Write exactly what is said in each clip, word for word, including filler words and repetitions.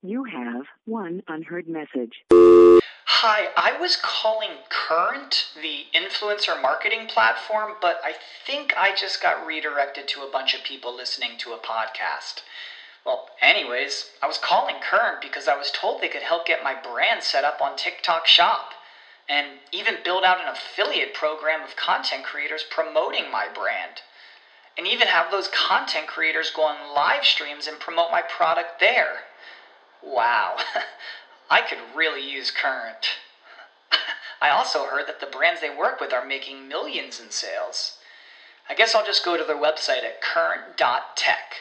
You have one unheard message. Hi, I was calling Current, the influencer marketing platform, but I think I just got redirected to a bunch of people listening to a podcast. Well, anyways, I was calling Current because I was told they could help get my brand set up on TikTok Shop, and even build out an affiliate program of content creators promoting my brand, and even have those content creators go on live streams and promote my product there. Wow, I could really use Current. I also heard that the brands they work with are making millions in sales. I guess I'll just go to their website at current dot tech.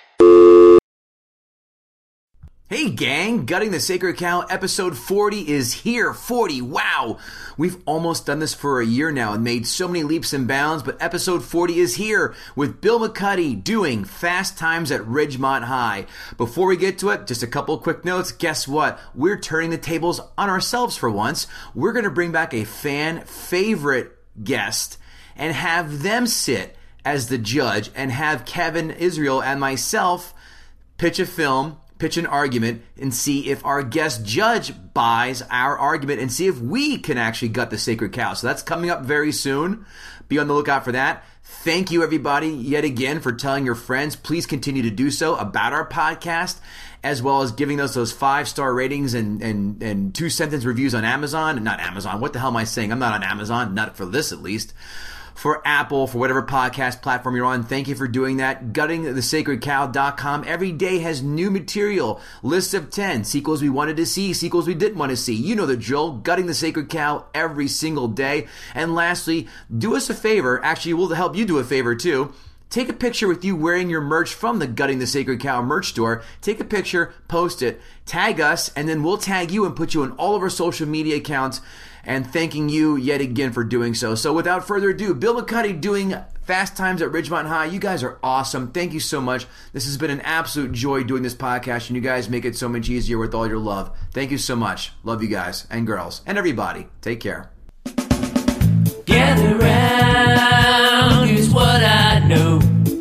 Hey gang, Gutting the Sacred Cow episode forty is here. forty, wow! We've almost done this for a year now and made so many leaps and bounds, but episode forty is here with Bill McCuddy doing Fast Times at Ridgemont High. Before we get to it, just a couple quick notes. Guess what? We're turning the tables on ourselves for once. We're going to bring back a fan favorite guest and have them sit as the judge and have Kevin Israel and myself pitch a film, pitch an argument, and see if our guest judge buys our argument and see if we can actually gut the sacred cow. So that's coming up very soon. Be on the lookout for that. Thank you, everybody, yet again for telling your friends. Please continue to do so about our podcast, as well as giving us those five-star ratings and, and, and two-sentence reviews on Amazon. Not Amazon. What the hell am I saying? I'm not on Amazon. Not for this, at least. For Apple, for whatever podcast platform you're on. Thank you for doing that. gutting the sacred cow dot com every day has new material. Lists of ten. Sequels we wanted to see. Sequels we didn't want to see. You know the drill. Gutting the Sacred Cow every single day. And lastly, do us a favor. Actually, we'll help you do a favor too. Take a picture with you wearing your merch from the Gutting the Sacred Cow merch store. Take a picture, post it, tag us, and then we'll tag you and put you on all of our social media accounts. And thanking you yet again for doing so. So without further ado, Bill McCuddy doing Fast Times at Ridgemont High. You guys are awesome. Thank you so much. This has been an absolute joy doing this podcast, and you guys make it so much easier with all your love. Thank you so much. Love you guys and girls and everybody. Take care. Gather round, here's what I know.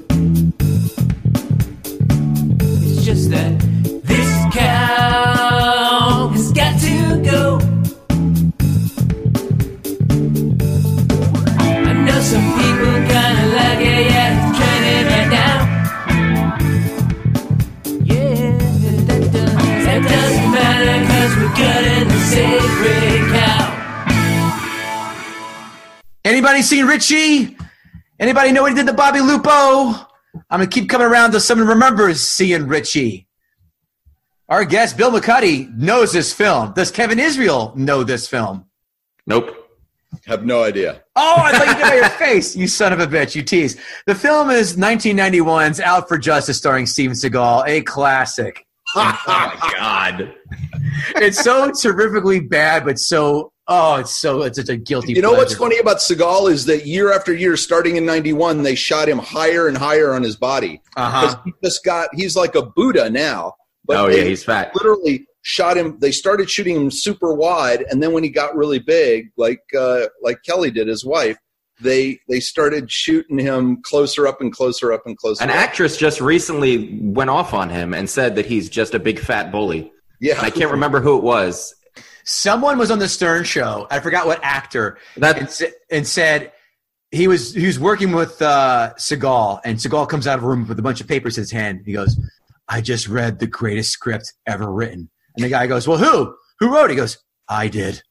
It's just that this cow has got to go. Some people kinda like it, yeah, it's trending right now. Yeah, that, does, that doesn't matter, cause we're gutting the sacred cow. Anybody seen Richie? Anybody know what he did to Bobby Lupo? I'm gonna keep coming around till someone remembers seeing Richie. Our guest, Bill McCuddy, knows this film. Does Kevin Israel know this film? Nope. Have no idea. Oh, I thought you did by your face, you son of a bitch, you tease. The film is nineteen ninety-one's Out for Justice starring Steven Seagal, a classic. Oh, my God. It's so terrifically bad, but so, oh, it's so, it's such a guilty You know pleasure. what's funny about Seagal is that year after year, starting in ninety-one, they shot him higher and higher on his body. Uh-huh. Because he just got, he's like a Buddha now. But oh, yeah, he's fat. Literally shot him. They started shooting him super wide, and then when he got really big, like uh, like Kelly did, his wife, they they started shooting him closer up and closer up and closer. An up. actress just recently went off on him and said that he's just a big fat bully. Yeah, and I can't remember who it was. Someone was on the Stern Show. I forgot what actor. That and, sa- and said he was he was working with uh, Seagal, and Seagal comes out of a room with a bunch of papers in his hand. He goes, "I just read the greatest script ever written." And the guy goes, "Well, who? Who wrote it?" He goes, "I did."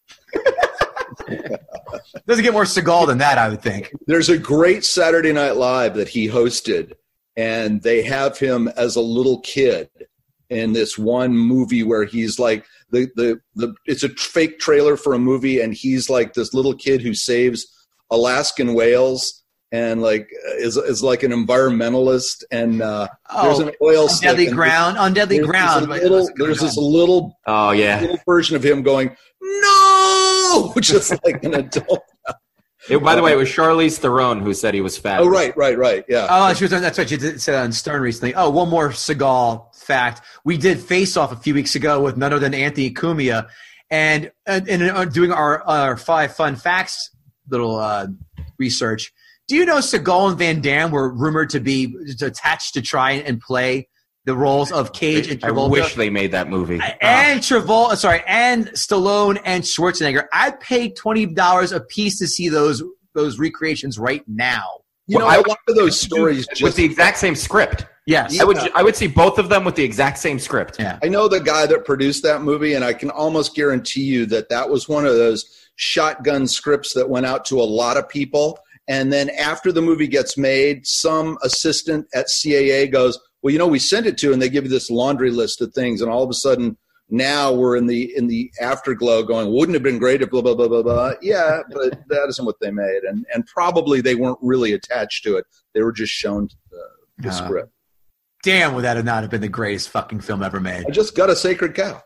Doesn't get more Seagal than that, I would think. There's a great Saturday Night Live that he hosted, and they have him as a little kid in this one movie where he's like the the the. It's a fake trailer for a movie, and he's like this little kid who saves Alaskan whales. And like is is like an environmentalist, and uh, Oh, there's an oil on slick. Deadly and Ground, on Deadly there's Ground. This but little, it wasn't there's going this on. little, oh yeah, little version of him going no, just like an adult. It, by the way, it was Charlize Theron who said he was fat. Oh right, right, right, yeah. Oh, she was on, that's right. She did say that on Stern recently. Oh, one more Seagal fact. We did Face Off a few weeks ago with none other than Anthony Cumia, and and, and doing our our five fun facts little uh, research. Do you know Seagal and Van Damme were rumored to be attached to try and play the roles of Cage and I Travolta. wish they made that movie. And Travolta, sorry, and Stallone and Schwarzenegger. I'd pay twenty dollars a piece to see those those recreations right now. You know, Well, I- a lot of those stories with just the exact same script. Yes. I would I would see both of them with the exact same script. Yeah. I know the guy that produced that movie, and I can almost guarantee you that that was one of those shotgun scripts that went out to a lot of people. And then after the movie gets made, some assistant at C A A goes, well, you know, we sent it to, and they give you this laundry list of things. And all of a sudden, now we're in the in the afterglow going, wouldn't it have been great if blah, blah, blah, blah, blah. Yeah, but that isn't what they made. And and probably they weren't really attached to it. They were just shown the, the Uh, script. Damn, would that have not have been the greatest fucking film ever made? I just got a sacred cow.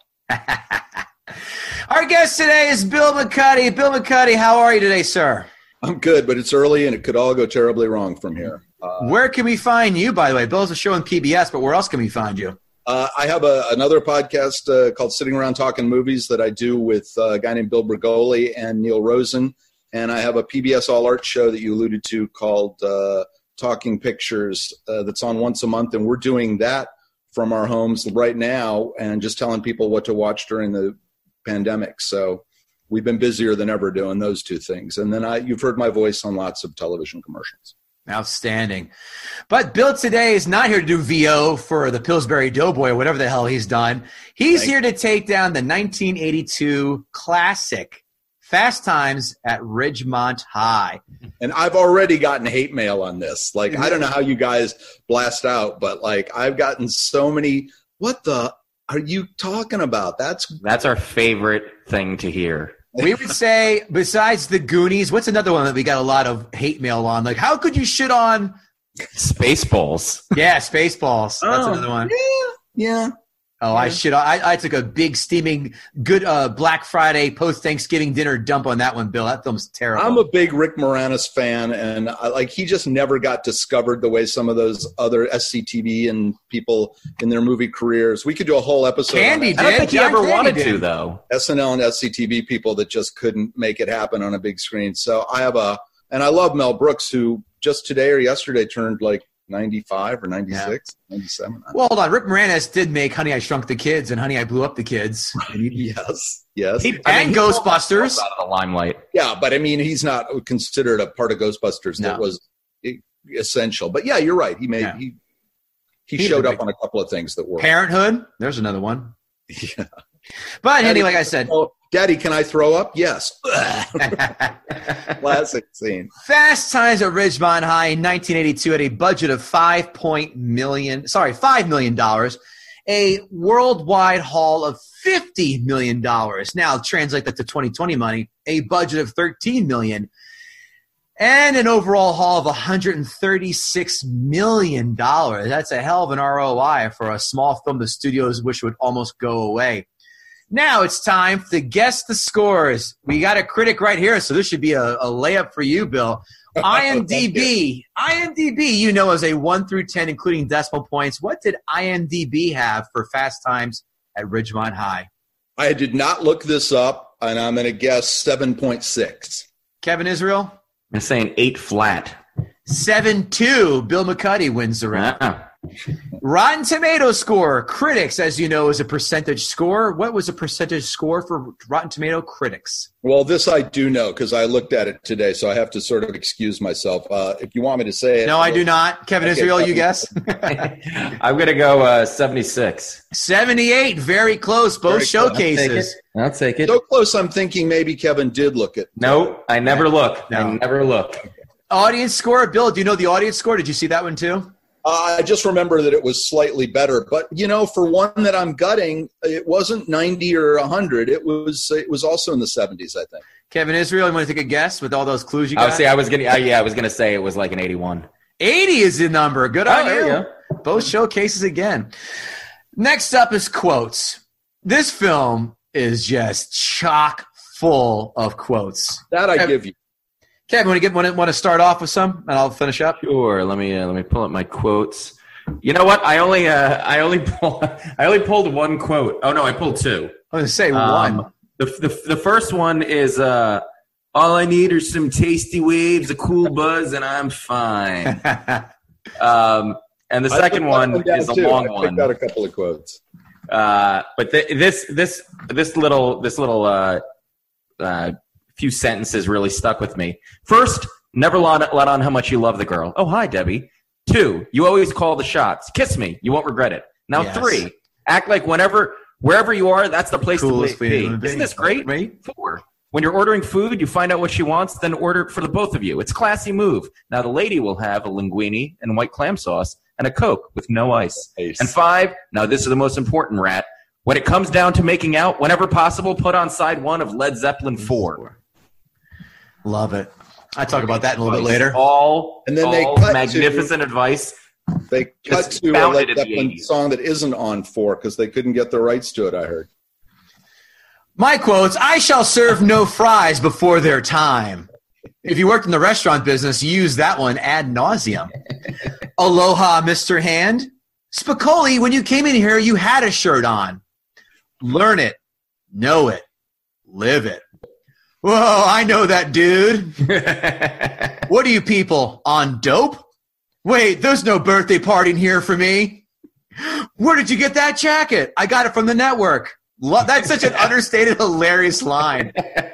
Our guest today is Bill McCuddy. Bill McCuddy, how are you today, sir? I'm good, but it's early, and it could all go terribly wrong from here. Uh, Where can we find you, by the way? Bill's a show on P B S, but where else can we find you? Uh, I have a, another podcast uh, called Sitting Around Talking Movies that I do with uh, a guy named Bill Bergoli and Neil Rosen. And I have a P B S All Art show that you alluded to called uh, Talking Pictures uh, that's on once a month. And we're doing that from our homes right now and just telling people what to watch during the pandemic. So we've been busier than ever doing those two things. And then I, you've heard my voice on lots of television commercials. Outstanding. But Bill today is not here to do V O for the Pillsbury Doughboy or whatever the hell he's done. He's Thank here to take down the nineteen eighty-two classic Fast Times at Ridgemont High. And I've already gotten hate mail on this. Like, I don't know how you guys blast out, but like I've gotten so many, what the are you talking about? That's That's our favorite thing to hear. We would say, besides the Goonies, what's another one that we got a lot of hate mail on? Like, how could you shit on? Spaceballs. Yeah, Spaceballs. That's Oh, another one. yeah. Oh, I shit on. I, I took a big steaming good uh, Black Friday post Thanksgiving dinner dump on that one, Bill. That film's terrible. I'm a big Rick Moranis fan, and I, like he just never got discovered the way some of those other S C T V and people in their movie careers. We could do a whole episode. Candy on I don't did. think he John ever Candy wanted did. to, though. S N L and S C T V people that just couldn't make it happen on a big screen. So I have a, and I love Mel Brooks, who just today or yesterday turned like ninety-five or ninety-six, ninety-seven. Well, hold on. Rick Moranis did make Honey, I Shrunk the Kids and Honey, I Blew Up the Kids. And he- Yes, yes. He- And he Ghostbusters. pulled out of the limelight. Yeah, but I mean, he's not considered a part of Ghostbusters that No. was e- essential. But yeah, you're right. He made Yeah. he he He's showed a up big- on a couple of things that worked. Parenthood. There's another one. Yeah. But anyway, like I said, Oh, Daddy, can I throw up? Yes. Classic scene. Fast Times at Ridgemont High in nineteen eighty-two had a budget of five point million, sorry, five million dollars, a worldwide haul of fifty million dollars. Now translate that to twenty twenty money, a budget of thirteen million dollars, and an overall haul of one hundred thirty-six million dollars. That's a hell of an R O I for a small film the studios wish would almost go away. Now it's time to guess the scores. We got a critic right here, so this should be a, a layup for you, Bill. IMDb. IMDb, you know, as a one through ten, including decimal points. What did IMDb have for Fast Times at Ridgemont High? I did not look this up, and I'm going to guess seven point six. Kevin Israel? I'm saying eight flat. seven two. Bill McCuddy wins the round. Ah. Rotten Tomato score. Critics, as you know, is a percentage score. What was a percentage score for Rotten Tomato critics? Well, this I do know because I looked at it today, so I have to sort of excuse myself. Uh, if you want me to say it. No, I do not. Kevin Okay, Israel, you Kevin. guess? I'm going to go uh, seventy-six. seventy-eight, very close. Both Very close. showcases. I'll take it. So close, I'm thinking maybe Kevin did look at. No, I never look. No. I never look. Audience score. Bill, do you know the audience score? Did you see that one too? Uh, I just remember that it was slightly better, but you know, for one that I'm gutting, it wasn't ninety or one hundred. It was it was also in the seventies, I think. Kevin Israel, you want to take a guess with all those clues you I got? was, see, I was gonna, uh, yeah, I was gonna say it was like an eighty-one. eighty is the number. Good Oh, on there you. you Both showcases again. Next up is quotes. This film is just chock full of quotes. That I Kev- give you. Kevin, want to get want to, want to start off with some, and I'll finish up. Sure. Let me uh, let me pull up my quotes. You know what? I only uh, I only pull, I only pulled one quote. Oh no, I pulled two. I'm going to say Um, one. The, the the first one is uh, all I need are some tasty waves, a cool buzz, and I'm fine. um, And the I second put that one down is a too. long I one. picked out a couple of quotes. Uh, but th- this this this little this little uh, uh, few sentences really stuck with me. First, never let, let on how much you love the girl. Oh, hi, Debbie. Two, you always call the shots. Kiss me. You won't regret it. Now, Yes. three, act like whenever, wherever you are, that's the place Coolest to be. way to be. Isn't this great? Right? Four, when you're ordering food, you find out what she wants, then order it for the both of you. It's a classy move. Now, the lady will have a linguine and white clam sauce and a Coke with no ice. Nice. And five, now this is the most important, Rat. When it comes down to making out, whenever possible, put on side one of Led Zeppelin four. Love it. I talk about that in a little bit later. All, And then all they cut magnificent advice. They cut Just to a founded Led in the Zeppelin eighties. song that isn't on four because they couldn't get the rights to it, I heard. My quotes, I shall serve no fries before their time. If you worked in the restaurant business, you use that one ad nauseum. Aloha, Mister Hand. Spicoli, when you came in here, you had a shirt on. Learn it. Know it. Live it. Whoa, I know that dude. What are you people, on dope? Wait, there's no birthday party in here for me. Where did you get that jacket? I got it from the network. Lo- That's such an understated, hilarious line.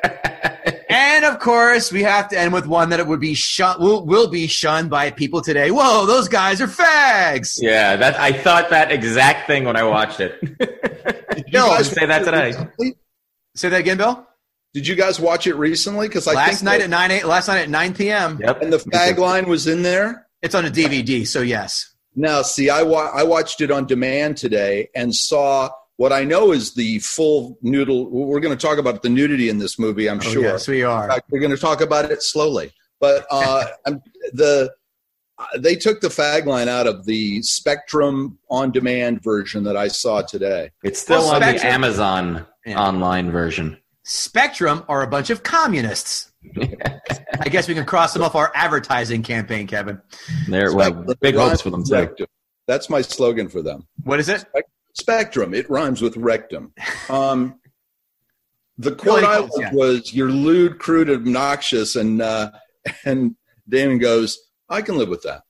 And, of course, we have to end with one that it would be shun- will, will be shunned by people today. Whoa, those guys are fags. Yeah, that I thought that exact thing when I watched it. Did Bill, guys say that today? recently? Say that again, Bill. Did you guys watch it recently? Because I Last think night that- at nine eight. Last night at nine p.m. Yep. and the fag line was in there. It's on a D V D, so yes. Now, see, I wa- I watched it on demand today and saw what I know is the full noodle. We're going to talk about the nudity in this movie, I'm Oh, sure. yes, we In are. fact, we're going to talk about it slowly. But uh, I'm- the they took the fag line out of the Spectrum on-demand version that I saw today. It's still Well, on the Spectrum- Amazon Yeah. online version. Spectrum are a bunch of communists. I guess we can cross them off our advertising campaign, Kevin. There, well, Spectrum, big it hopes rhymes for them with too. rectum. That's my slogan for them. What is it? Spectrum. It rhymes with rectum. Um, the quote Really I close, loved yeah. was, "You're lewd, crude, obnoxious," and uh, and Damon goes, "I can live with that."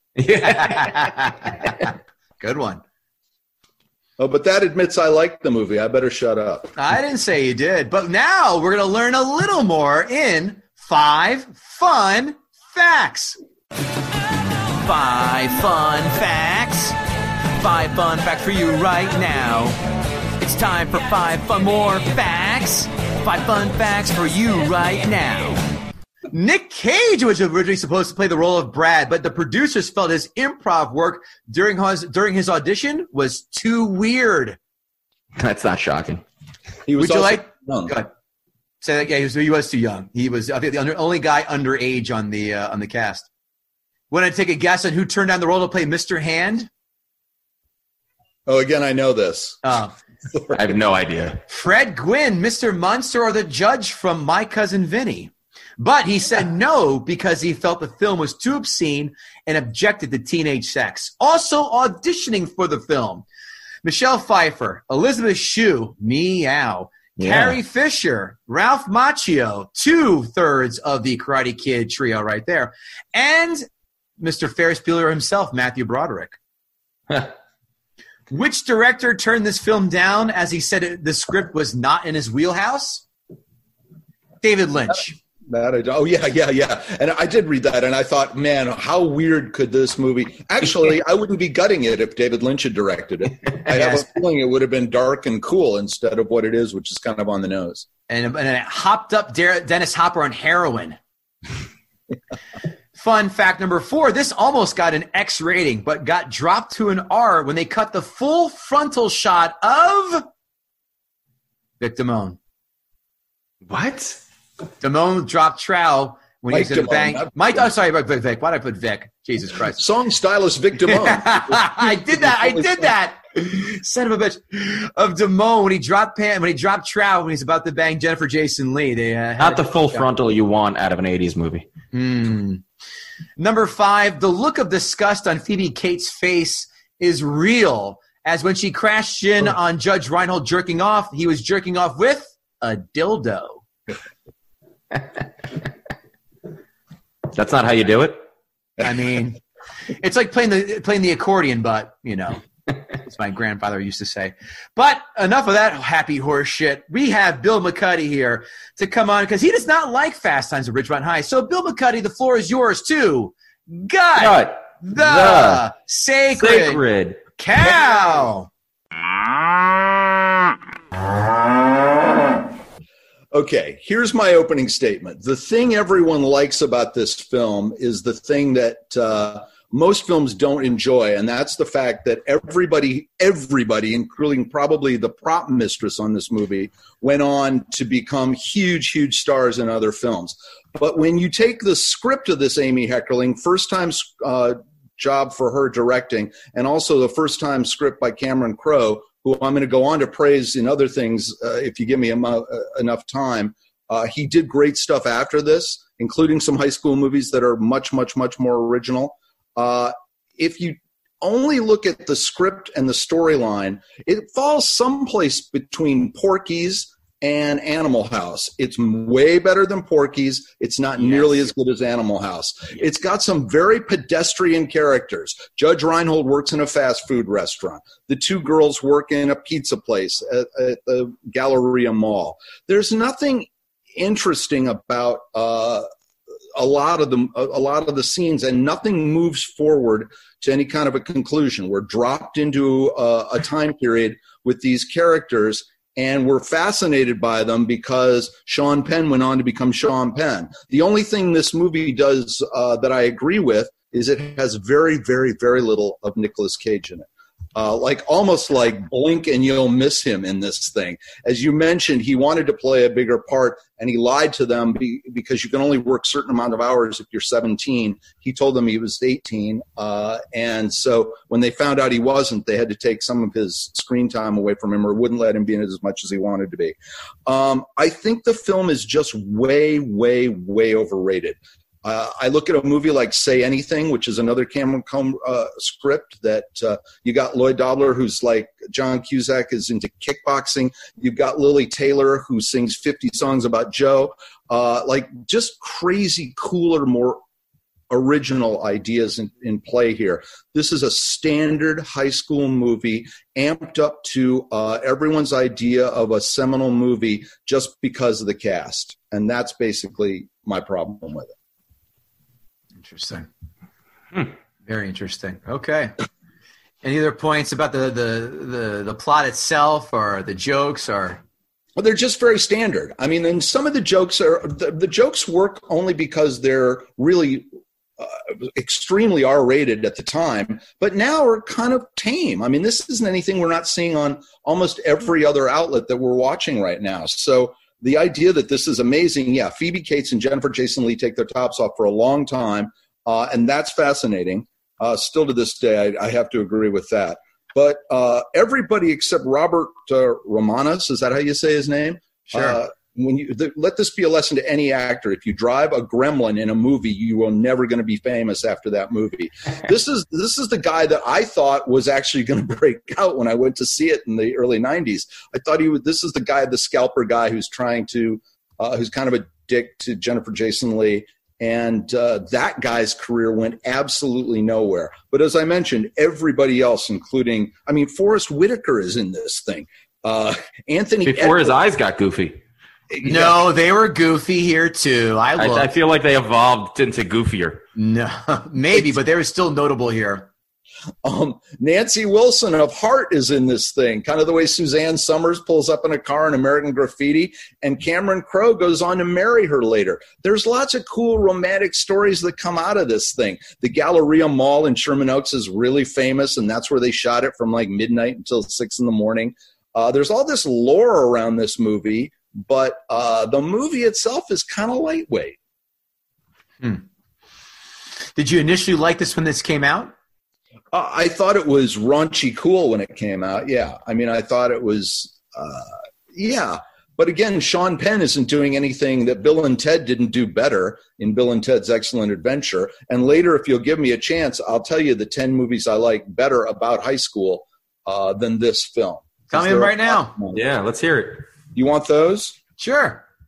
Good one. Oh, but that admits I liked the movie. I better shut up. I didn't say you did, but now we're going to learn a little more in five fun facts. Five fun facts. Five fun facts for you right now. It's time for five fun more facts. Five fun facts for you right now. Nick Cage was originally supposed to play the role of Brad, but the producers felt his improv work during his, during his audition was too weird. That's not shocking. He was Would you also like- young. Go ahead. Say that. Yeah, he was, he was too young. He was, I think, the under, only guy underage on the uh, on the cast. Want to take a guess on who turned down the role to play Mister Hand? Oh, again, I know this. Uh, I have no idea. Fred Gwynn, Mister Munster, or the judge from My Cousin Vinny. But he said no because he felt the film was too obscene and objected to teenage sex. Also auditioning for the film, Michelle Pfeiffer, Elizabeth Shue, meow, Yeah. Carrie Fisher, Ralph Macchio, two-thirds of the Karate Kid trio right there, and Mister Ferris Bueller himself, Matthew Broderick. Which director turned this film down as he said it, the script was not in his wheelhouse? David Lynch. That I, oh yeah, yeah, yeah. And I did read that, and I thought, man, how weird could this movie? Actually, I wouldn't be gutting it if David Lynch had directed it. I have Yes. a feeling it would have been dark and cool instead of what it is, which is kind of on the nose. And, and it hopped up Der- Dennis Hopper on heroin. Fun fact number four, this almost got an X rating, but got dropped to an R when they cut the full frontal shot of Vic Damone. What? Damone dropped trow when Mike he said Damone, bang. not Mike, oh, sorry, Vic, Vic. Why did I put Vic? Jesus Christ. Song stylist Vic Damone. I did that. I did that. Son of a bitch. Of Damone when he dropped pan, when he dropped trow when he's about to bang Jennifer Jason Lee. They uh, Not the full frontal you want out of an eighties movie. Hmm. Number five, the look of disgust on Phoebe Cates' face is real, as when she crashed in on Judge Reinhold jerking off, he was jerking off with a dildo. That's not how you do it? I mean, It's like playing the playing the accordion, but you know, as my grandfather used to say. But enough of that happy horse shit. We have Bill McCuddy here to come on because he does not like Fast Times at Ridgemont High. So, Bill McCuddy, the floor is yours too. Gut, Gut the, the sacred, Sacred cow. Okay, here's my opening statement. The thing everyone likes about this film is the thing that uh, most films don't enjoy, and that's the fact that everybody, everybody, including probably the prop mistress on this movie, went on to become huge, huge stars in other films. But when you take the script of this Amy Heckerling, first time uh, job for her directing, and also the first time script by Cameron Crowe, who I'm going to go on to praise in other things uh, if you give me emo- uh, enough time. Uh, he did great stuff after this, including some high school movies that are much, much, much more original. Uh, if you only look at the script and the storyline, it falls someplace between Porky's and Animal House. It's way better than Porky's. It's not yes. nearly as good as Animal House. Yes. It's got some very pedestrian characters. Judge Reinhold works in a fast food restaurant. The two girls work in a pizza place at, at the Galleria Mall. There's nothing interesting about uh, a lot of the a lot of the scenes, and nothing moves forward to any kind of a conclusion. We're dropped into a, a time period with these characters, and we're fascinated by them because Sean Penn went on to become Sean Penn. The only thing this movie does uh, that I agree with is it has very, very, very little of Nicolas Cage in it. Uh, like almost like blink and you'll miss him in this thing. As you mentioned, he wanted to play a bigger part, and he lied to them be, because you can only work a certain amount of hours if you're seventeen. He told them he was eighteen, uh, and so when they found out he wasn't, they had to take some of his screen time away from him, or wouldn't let him be in it as much as he wanted to be. Um, I think the film is just way, way, way overrated. Uh, I look at a movie like Say Anything, which is another Cameron Crowe uh, script that uh, you got Lloyd Dobler, who's like John Cusack, is into kickboxing. You've got Lily Taylor, who sings fifty songs about Joe. Uh, like just crazy, cooler, more original ideas in, in play here. This is a standard high school movie amped up to uh, everyone's idea of a seminal movie just because of the cast. And that's basically my problem with it. Interesting. Hmm. Very interesting. Okay. Any other points about the, the, the, the plot itself or the jokes or? Well, they're just very standard. I mean, and some of the jokes are the, the jokes work only because they're really uh, extremely R-rated at the time, but now are kind of tame. I mean, this isn't anything we're not seeing on almost every other outlet that we're watching right now. So the idea that this is amazing, yeah, Phoebe Cates and Jennifer Jason Leigh take their tops off for a long time, uh, and that's fascinating. Uh, still to this day, I, I have to agree with that. But uh, everybody except Robert uh, Romanus, is that how you say his name? Sure. Uh, when you the, let this be a lesson to any actor. If you drive a gremlin in a movie, you are never going to be famous after that movie. This is this is the guy that I thought was actually going to break out when I went to see it in the early nineties. I thought he would. This is the guy, the scalper guy, who's trying to, uh, who's kind of a dick to Jennifer Jason Leigh. And uh, that guy's career went absolutely nowhere. But as I mentioned, everybody else, including, I mean, Forrest Whitaker is in this thing. Uh, Anthony Before Edwards, his eyes got goofy. No, they were goofy here too. I, I, I feel like they evolved into goofier. No, maybe, but they were still notable here. Um, Nancy Wilson of Heart is in this thing, kind of the way Suzanne Summers pulls up in a car in American Graffiti, and Cameron Crowe goes on to marry her later. There's lots of cool romantic stories that come out of this thing. The Galleria Mall in Sherman Oaks is really famous, and that's where they shot it from like midnight until six in the morning. Uh, there's all this lore around this movie, but uh, the movie itself is kind of lightweight. Hmm. Did you initially like this when this came out? Uh, I thought it was raunchy cool when it came out. Yeah. I mean, I thought it was, uh, yeah. But again, Sean Penn isn't doing anything that Bill and Ted didn't do better in Bill and Ted's Excellent Adventure. And later, if you'll give me a chance, I'll tell you the ten movies I like better about high school uh, than this film. Tell me them right now. Yeah, let's hear it. You want those? Sure.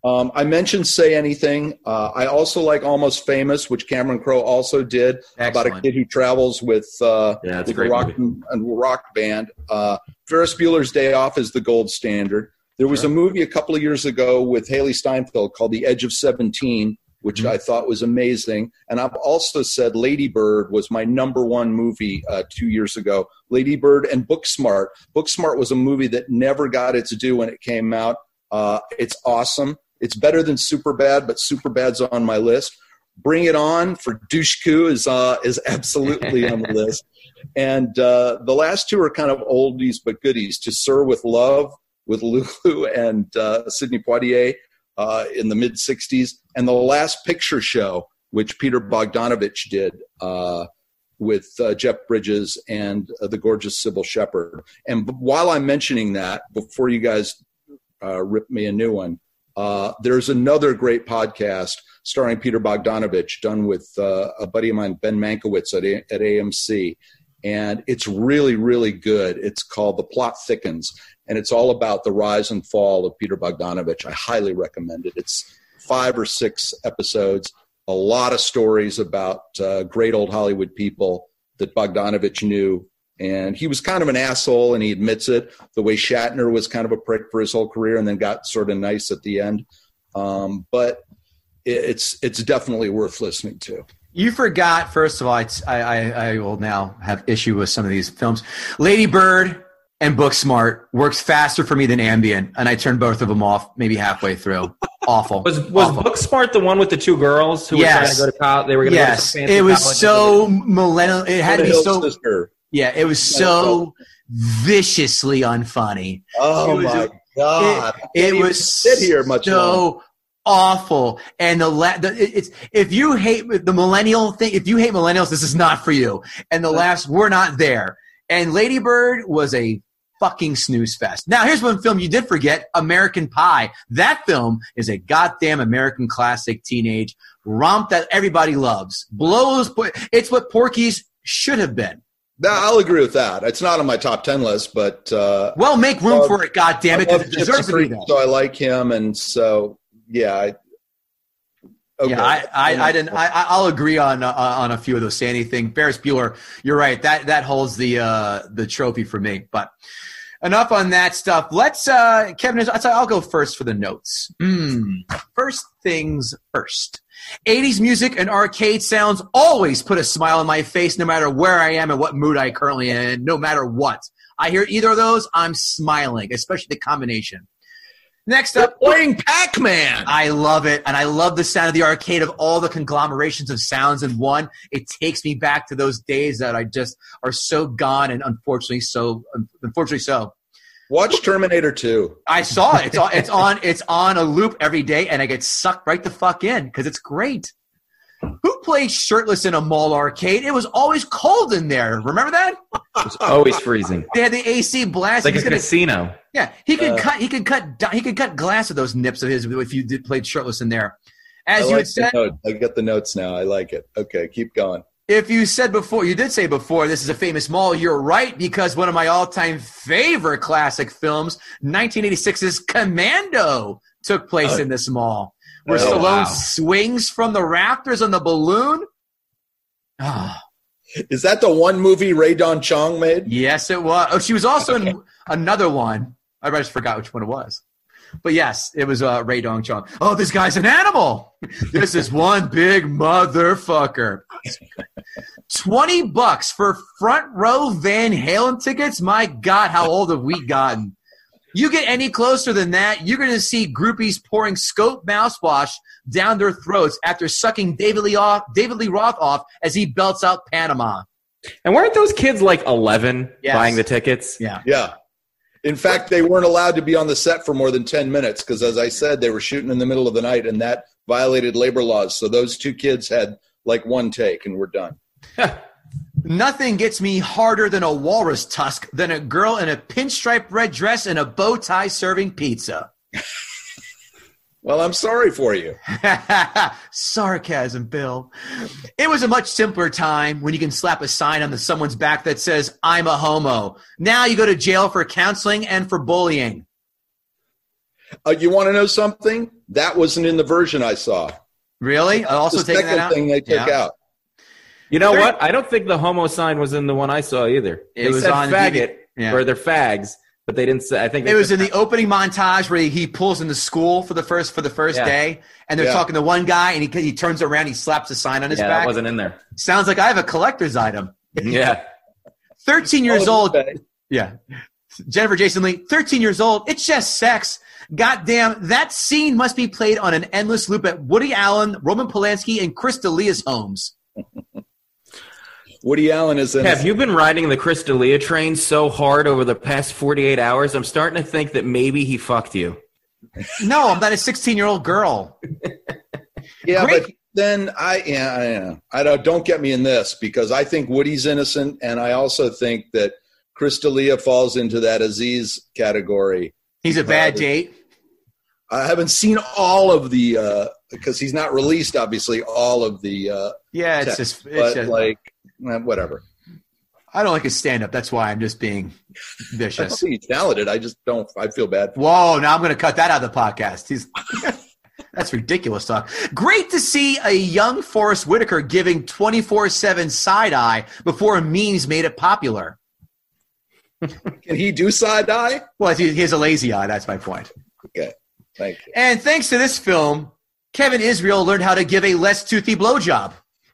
Um, I mentioned Say Anything. Uh, I also like Almost Famous, which Cameron Crowe also did, Excellent. about a kid who travels with, uh, Yeah, it's a with great a rock, a rock band. Uh, Ferris Bueller's Day Off is the gold standard. There was Sure. a movie a couple of years ago with Haley Steinfeld called The Edge of seventeen, which Mm-hmm. I thought was amazing. And I've also said Lady Bird was my number one movie uh, two years ago. Lady Bird and Booksmart. Booksmart was a movie that never got its due when it came out. Uh, it's awesome. It's better than Superbad, but Superbad's on my list. Bring It On for Dushku is uh, is absolutely on the list. And uh, the last two are kind of oldies but goodies. To Sir with Love with Lulu and uh, Sidney Poitier uh, in the mid-sixties. And The Last Picture Show, which Peter Bogdanovich did uh, with uh, Jeff Bridges and uh, the gorgeous Sybil Shepherd. And b- while I'm mentioning that, before you guys uh, rip me a new one, uh, there's another great podcast starring Peter Bogdanovich done with uh, a buddy of mine, Ben Mankiewicz at, a- at A M C. And it's really, really good. It's called The Plot Thickens, and it's all about the rise and fall of Peter Bogdanovich. I highly recommend it. It's five or six episodes, a lot of stories about uh, great old Hollywood people that Bogdanovich knew. And he was kind of an asshole, and he admits it, the way Shatner was kind of a prick for his whole career and then got sort of nice at the end. Um, but it, it's it's definitely worth listening to. You forgot, first of all, it's, I, I, I will now have issue with some of these films. Lady Bird and Booksmart works faster for me than Ambien, and I turned both of them off maybe halfway through. Awful. Was was Awful. Booksmart the one with the two girls who Yes. were trying to go to college? They were going to Yes, go to some fancy it was college so millennial. It had to be Hill so. Sister. Yeah, it was so viciously unfunny. Oh, It was my a- God. It, I can't it even was sit here much so longer. awful. And the, la- the it- it's if you hate the millennial thing, if you hate millennials, this is not for you. And the last, we're not there. And Lady Bird was a fucking snooze fest. Now, here's one film you did forget: American Pie. That film is a goddamn American classic teenage romp that everybody loves. Blows. It's what Porky's should have been. No, I'll agree with that. It's not on my top ten list, but uh, Well, make room Well, for it, goddammit, I because love it deserves Gypsy to be Freak, there. so I like him, and so yeah. I, okay. Yeah, I, I, I didn't. I, I'll agree on uh, on a few of those. Say Anything, Ferris Bueller. You're right. That that holds the uh, the trophy for me. But enough on that stuff. Let's, uh, Kevin. I'll go first for the notes. Mm. First things first. eighties music and arcade sounds always put a smile on my face, no matter where I am and what mood I currently am in. No matter what I hear, either of those, I'm smiling. Especially the combination. Next up, playing Pac-Man. I love it, and I love the sound of the arcade of all the conglomerations of sounds in one. It takes me back to those days that I just are so gone, and unfortunately so. Unfortunately so. Watch Terminator two. I saw it. It's on. It's on. It's on a loop every day, and I get sucked right the fuck in because it's great. Who plays shirtless in a mall arcade? It was always cold in there. Remember that? It's always freezing. They had the A C blast. Like a He's gonna- casino. Yeah, he could Uh, cut. He could cut. He could cut glass of those nips of his if you did played shirtless in there. As I you like had said, the note. I got the notes now. I like it. Okay, keep going. if you said before, you did say before, this is a famous mall. You're right, because one of my all-time favorite classic films, nineteen eighty-six's Commando, took place Oh. in this mall, where Oh, Stallone wow. swings from the rafters on the balloon. Ah. Is that the one movie Ray Don Chong made? Yes, it was. Oh, she was also in another one. I just forgot which one it was. But yes, it was uh, Ray Dong Chong. Oh, this guy's an animal. This is one big motherfucker. twenty bucks for front row Van Halen tickets? My God, how old have we gotten? You get any closer than that, you're going to see groupies pouring Scope mouthwash down their throats after sucking David Lee, off, David Lee Roth off as he belts out Panama. And weren't those kids like eleven Yes. buying the tickets? Yeah. Yeah. In fact, they weren't allowed to be on the set for more than ten minutes because, as I said, they were shooting in the middle of the night, and that violated labor laws. So those two kids had like one take, and we're done. Nothing gets me harder than a walrus tusk than a girl in a pinstripe red dress and a bow tie serving pizza. Well, I'm sorry for you. Sarcasm, Bill. It was a much simpler time when you can slap a sign on the someone's back that says, I'm a homo. Now you go to jail for counseling and for bullying. Uh, you want to know something? That wasn't in the version I saw. Really? Also the taking second that out? thing they took Yeah. out. You know Third- what? I don't think the homo sign was in the one I saw either. It They was said on the faggot, D V D. Yeah. or they're fags, but they didn't say. I think they It was said- in the opening montage where he, he pulls into school for the first for the first Yeah. day, and they're Yeah. talking to one guy, and he he turns around, he slaps a sign on his Yeah, back. that wasn't in there. Sounds like I have a collector's item. Yeah. Thirteen years Oh, old. okay. Yeah. Jennifer Jason Lee, thirteen years old. It's just sex. Goddamn, that scene must be played on an endless loop at Woody Allen, Roman Polanski, and Chris D'Elia's homes. Woody Allen is in. Have you been riding the Chris D'Elia train so hard over the past forty-eight hours? I'm starting to think that maybe he fucked you. No, I'm not a sixteen-year-old girl. Yeah, Great. but then I yeah, yeah I don't don't get me in this because I think Woody's innocent, and I also think that Chris D'Elia falls into that Aziz category. He's a bad Uh, date. I haven't seen all of the uh, because he's not released, obviously, all of the. Uh, Yeah, it's text, just, it's but just like eh, whatever. I don't like his stand-up. That's why I'm just being I don't vicious. think he's talented. I just don't. I feel bad. Whoa, now I'm going to cut that out of the podcast. He's That's ridiculous talk. Great to see a young Forrest Whitaker giving twenty-four seven side-eye before memes made it popular. Can he do side eye? Well, he he has a lazy eye. That's my point. Okay, thank you. And thanks to this film, Kevin Israel learned how to give a less toothy blowjob.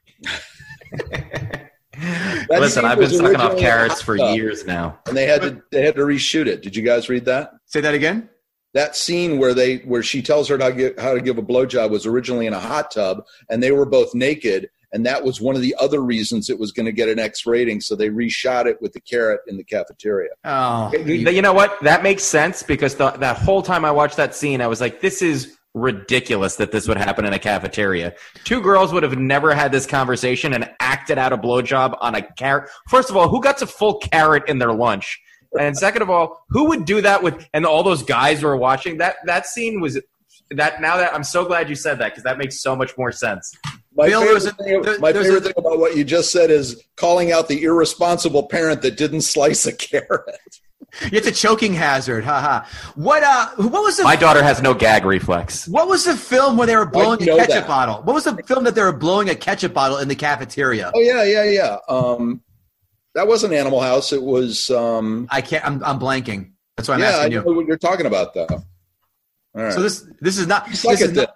That Listen, scene I've been was sucking off originally carrots a for hot tub, years now. and they had to they had to reshoot it. Did you guys read that? Say that again? That scene where they where she tells her how to give, how to give a blowjob was originally in a hot tub, and they were both naked, and that was one of the other reasons it was going to get an X rating. So they reshot it with the carrot in the cafeteria. Oh, You know what? That makes sense because the, that whole time I watched that scene, I was like, this is ridiculous that this would happen in a cafeteria. Two girls would have never had this conversation and acted out a blowjob on a carrot. First of all, who got a full carrot in their lunch? And second of all, who would do that with, and all those guys were watching that, that scene was that now that I'm so glad you said that because that makes so much more sense. My Bill, favorite, there's a- thing, there- my there's favorite a- thing about what you just said is calling out the irresponsible parent that didn't slice a carrot. it's a choking hazard. Haha. What uh? What was the My daughter has no gag reflex. What was the film where they were blowing do you a know ketchup that? bottle? What was the film that they were blowing a ketchup bottle in the cafeteria? Oh yeah, yeah, yeah. Um, that wasn't Animal House. It was. Um, I can't. I'm, I'm blanking. That's why I'm yeah, I asking know you. what you're talking about, though. All right. So this this is not. You suck This is at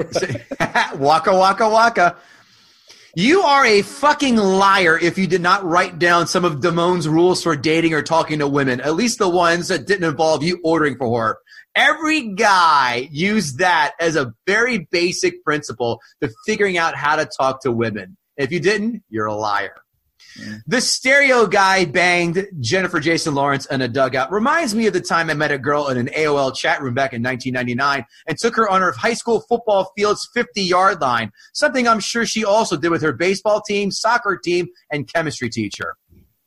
not waka waka waka. You are a fucking liar if you did not write down some of Damone's rules for dating or talking to women, at least the ones that didn't involve you ordering for her. Every guy used that as a very basic principle to figuring out how to talk to women. If you didn't, you're a liar. Yeah. The stereo guy banged Jennifer Jason Lawrence in a dugout. Reminds me of the time I met a girl in an A O L chat room back in nineteen ninety-nine and took her on her high school football field's fifty-yard line, something I'm sure she also did with her baseball team, soccer team, and chemistry teacher.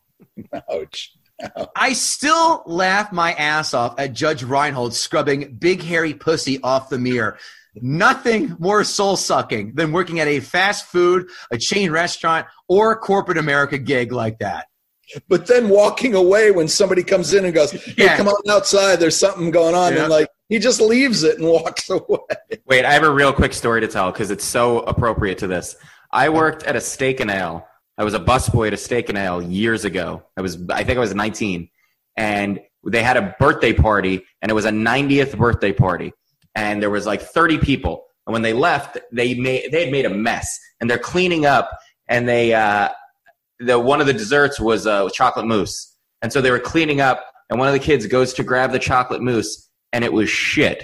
Ouch. I still laugh my ass off at Judge Reinhold scrubbing big hairy pussy off the mirror. Nothing more soul-sucking than working at a fast food, a chain restaurant, or a corporate America gig like that. But then walking away when somebody comes in and goes, "Hey, Yeah. come on outside. There's something going on," Yeah. and like he just leaves it and walks away. Wait, I have a real quick story to tell because it's so appropriate to this. I worked at a steak and ale. I was a busboy at a steak and ale years ago. I was, I think I was nineteen, and they had a birthday party, and it was a ninetieth birthday party, and there was like thirty people. And when they left, they made they had made a mess, and they're cleaning up, and they uh, the one of the desserts was uh, chocolate mousse, and so they were cleaning up, and one of the kids goes to grab the chocolate mousse, and it was shit.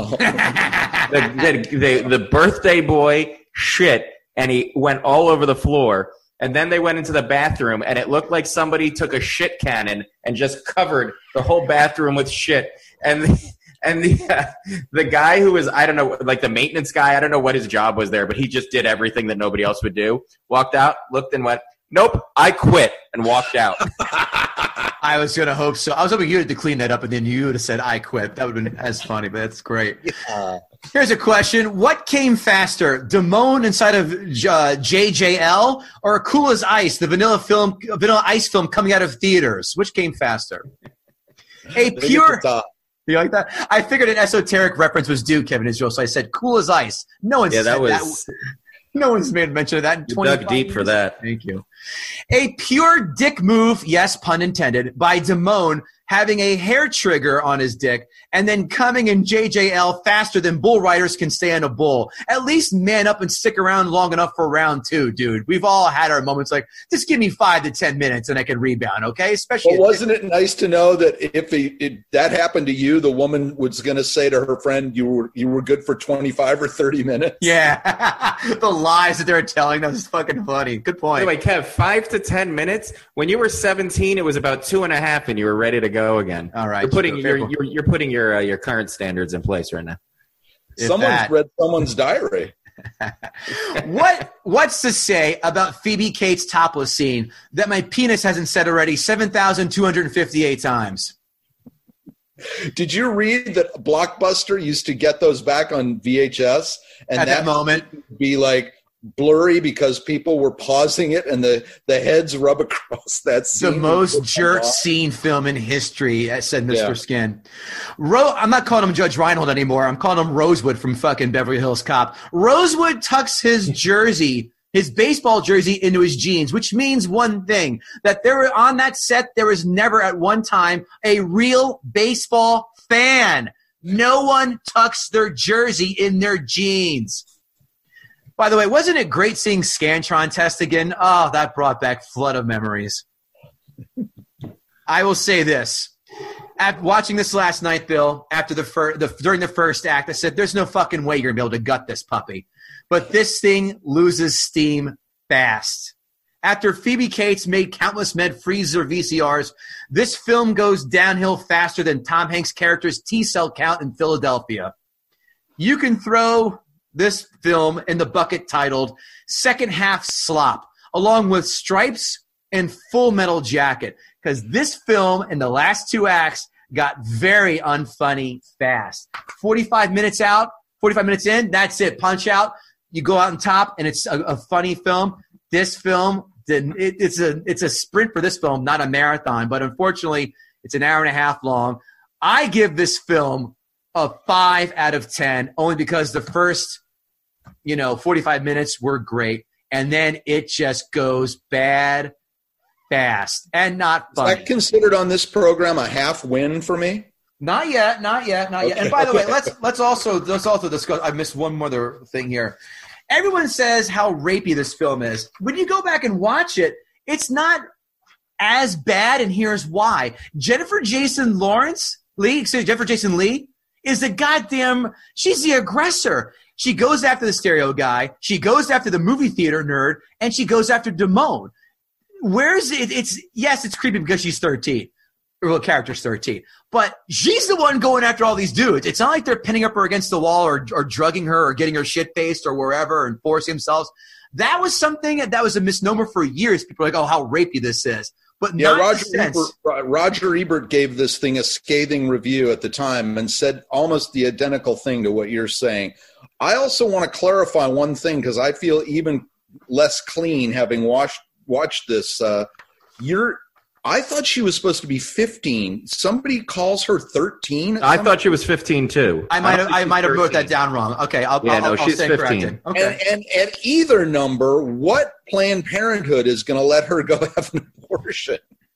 the, the, the, the birthday boy shit, and he went all over the floor. And then they went into the bathroom, and it looked like somebody took a shit cannon and just covered the whole bathroom with shit. And the, and the uh, the guy who was, I don't know, like the maintenance guy, I don't know what his job was there, but he just did everything that nobody else would do. Walked out, looked, and went, "Nope, I quit," and walked out. I was going to hope so. I was hoping you had to clean that up, and then you would have said, "I quit." That would have been as funny, but that's great. Uh, Here's a question. What came faster, Damone inside of uh, J J L or Cool as Ice, the vanilla film, vanilla ice film coming out of theaters? Which came faster? A I think it's pure, the top. You like that? I figured an esoteric reference was due, Kevin Israel, so I said cool as ice. No one's Yeah, that said was. that. No one's made mention of that in You twenty-five dug deep years. for that. Thank you. A pure dick move, yes, pun intended, by Damone having a hair trigger on his dick and then coming in J J L faster than bull riders can stay on a bull. At least man up and stick around long enough for round two, dude. We've all had our moments like, just give me five to ten minutes and I can rebound, okay? Especially. But wasn't it nice to know that if it, it, that happened to you, the woman was going to say to her friend, you were you were good for twenty-five or thirty minutes? Yeah. The lies that they're telling, that was fucking funny. Good point. Anyway, Kev, five to ten minutes. When you were seventeen, it was about two and a half, and you were ready to go again. All right, you're putting sure, you're, you're you're putting your uh, your current standards in place right now. If Someone's that. read someone's diary. what what's to say about Phoebe Cates' topless scene that my penis hasn't said already seven thousand two hundred fifty-eight times? Did you read that Blockbuster used to get those back on V H S? And At that moment. would be like blurry because people were pausing it and the, the heads rub across that scene. The most jerk scene film in history, said Mister Yeah. Skin. Ro- I'm not calling him Judge Reinhold anymore. I'm calling him Rosewood from fucking Beverly Hills Cop. Rosewood tucks his jersey, his baseball jersey, into his jeans, which means one thing, that there on that set, there was never at one time a real baseball fan. No one tucks their jersey in their jeans. By the way, wasn't it great seeing Scantron test again? Oh, that brought back flood of memories. I will say this. After watching this last night, Bill, after the, fir- the during the first act, I said, there's no fucking way you're going to be able to gut this puppy. But this thing loses steam fast. After Phoebe Cates made countless Med Freezer V C Rs, this film goes downhill faster than Tom Hanks' character's T-cell count in Philadelphia. You can throw this film in the bucket titled Second Half Slop, along with Stripes and Full Metal Jacket, because this film in the last two acts got very unfunny fast. forty-five minutes out, forty-five minutes in, that's it. Punch out. You go out on top, and it's a, a funny film. This film, didn't, it, it's a it's a sprint for this film, not a marathon. But unfortunately, it's an hour and a half long. I give this film a five out of ten, only because the first, you know, forty-five minutes were great, and then it just goes bad fast and not Is funny. that considered on this program a half win for me? Not yet, not yet, not yet. Okay, And by the way, okay. let's let's also let's also discuss. I missed one more other thing here. Everyone says how rapey this film is. When you go back and watch it, it's not as bad, and here's why. Jennifer Jason Lawrence Lee, excuse me, Jennifer Jason Lee is the goddamn. She's the aggressor. She goes after the stereo guy. She goes after the movie theater nerd, and she goes after Damone. Where's it? It's yes, it's creepy because she's thirteen. Well, character's thirteen. But she's the one going after all these dudes. It's not like they're pinning up her against the wall or, or drugging her or getting her shit-faced or wherever and forcing themselves. That was something that was a misnomer for years. People are like, oh, how rapey this is. But Yeah, not Roger in the sense. Ebert, Roger Ebert gave this thing a scathing review at the time and said almost the identical thing to what you're saying. I also want to clarify one thing because I feel even less clean having watched watched this. Uh, you're I thought she was supposed to be fifteen. Somebody calls her thirteen. I thought she was fifteen too. I might have don't think I she's might have wrote that thirteen. down wrong. Okay, I'll, Yeah, I'll, no, I'll she's stand fifteen. corrected. Okay. And, and at either number, what Planned Parenthood is going to let her go have an abortion?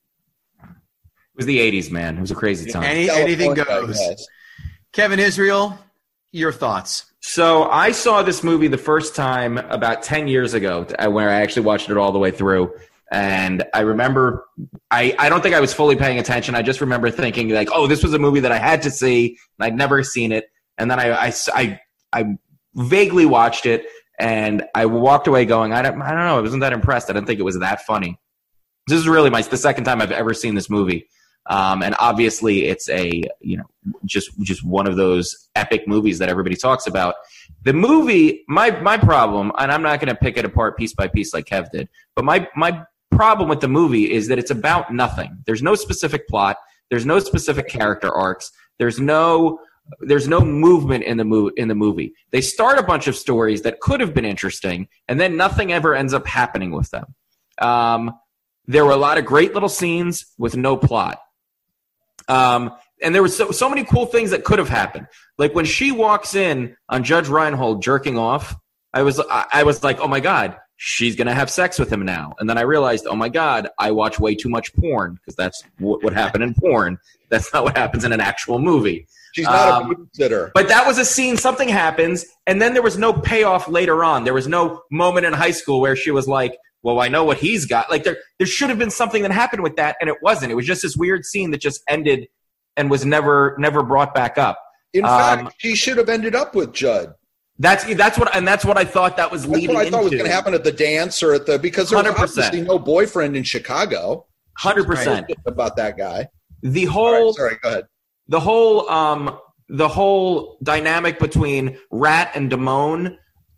It was the eighties, man. It was a crazy time. Any, anything California, I goes. guess. Kevin Israel, your thoughts. So I saw this movie the first time about ten years ago, uh, where I actually watched it all the way through. And I remember, I, I don't think I was fully paying attention. I just remember thinking like, oh, this was a movie that I had to see. And I'd never seen it. And then I, I, I, I vaguely watched it, and I walked away going, I don't, I don't know. I wasn't that impressed. I didn't think it was that funny. This is really my the second time I've ever seen this movie. Um, and obviously it's a, you know, just, just one of those epic movies that everybody talks about. The movie, my, my problem, and I'm not going to pick it apart piece by piece like Kev did, but my, my problem with the movie is that it's about nothing. There's no specific plot. There's no specific character arcs. There's no, there's no movement in the movie, in the movie. They start a bunch of stories that could have been interesting, and then nothing ever ends up happening with them. Um, there were a lot of great little scenes with no plot. Um, and there was so, so many cool things that could have happened. Like when she walks in on Judge Reinhold jerking off, I was I, I was like, oh my God, she's going to have sex with him now. And then I realized, oh my God, I watch way too much porn because that's what would happen in porn. That's not what happens in an actual movie. She's not um, a babysitter. But that was a scene, something happens, and then there was no payoff later on. There was no moment in high school where she was like, well, I know what he's got. Like there, there should have been something that happened with that, and it wasn't. It was just this weird scene that just ended and was never never brought back up. In um, fact, she should have ended up with Judd. That's that's what and that's what I thought that was That's leading what I thought into. was going to happen at the dance or at the because there was one hundred percent. obviously no boyfriend in Chicago. one hundred percent About that guy. The All whole right, sorry, go ahead. the whole um the whole dynamic between Rat and Damone,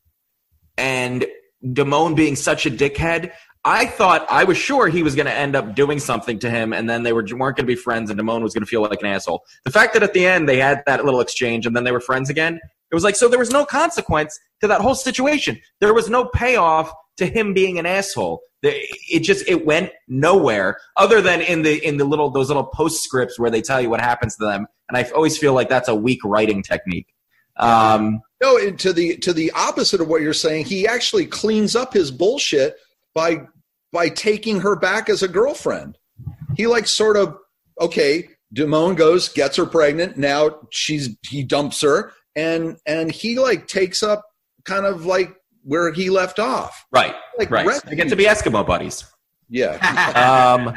and Damone being such a dickhead. I thought I was sure he was going to end up doing something to him, and then they were, weren't going to be friends, and Damone was going to feel like an asshole. The fact that at the end they had that little exchange, and then they were friends again, it was like, so there was no consequence to that whole situation. There was no payoff to him being an asshole. It just it went nowhere, other than in the in the little those little postscripts where they tell you what happens to them, and I always feel like that's a weak writing technique. Um, no, to the to the opposite of what you're saying, he actually cleans up his bullshit by by taking her back as a girlfriend. He like sort of okay, Damone goes, gets her pregnant. Now she's he dumps her, and and he like takes up kind of like where he left off. Right, like right. rest- They get to be Eskimo buddies. Yeah. um,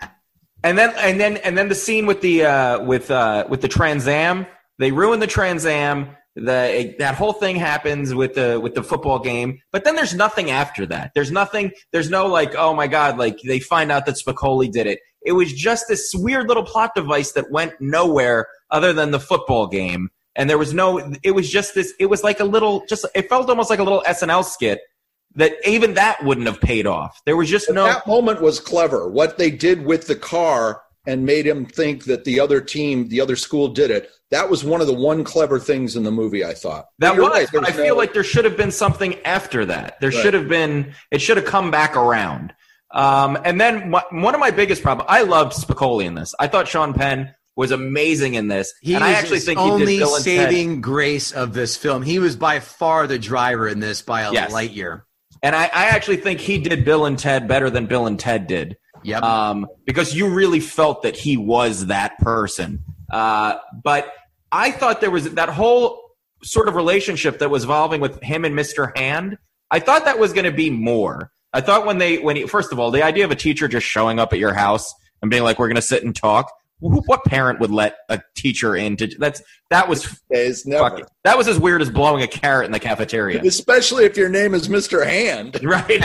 and then and then and then the scene with the uh, with uh, with the Trans Am. They ruin the Trans Am. The that whole thing happens with the with the football game, but then there's nothing after that. There's nothing. There's no like, oh my God, like they find out that Spicoli did it. It was just this weird little plot device that went nowhere other than the football game. And there was no. It was just this. It was like a little. Just it felt almost like a little S N L skit. That even that wouldn't have paid off. There was just but no. That moment was clever. What they did with the car and made him think that the other team, the other school did it. That was one of the one clever things in the movie, I thought. That was, right, but I no, feel like there should have been something after that. There right. should have been, it should have come back around. Um, and then one of my biggest problems, I loved Spicoli in this. I thought Sean Penn was amazing in this. He and I actually think he only did Bill and saving Ted. grace of this film. He was by far the driver in this by a yes. light year. And I, I actually think he did Bill and Ted better than Bill and Ted did. Yep. Um, because you really felt that he was that person. Uh, but I thought there was that whole sort of relationship that was evolving with him and Mister Hand. I thought that was going to be more. I thought when they, when he, first of all, the idea of a teacher just showing up at your house and being like, we're going to sit and talk. What parent would let a teacher in to that's that was It's never. fucking, that was as weird as blowing a carrot in the cafeteria. Especially if your name is Mister Hand. Right.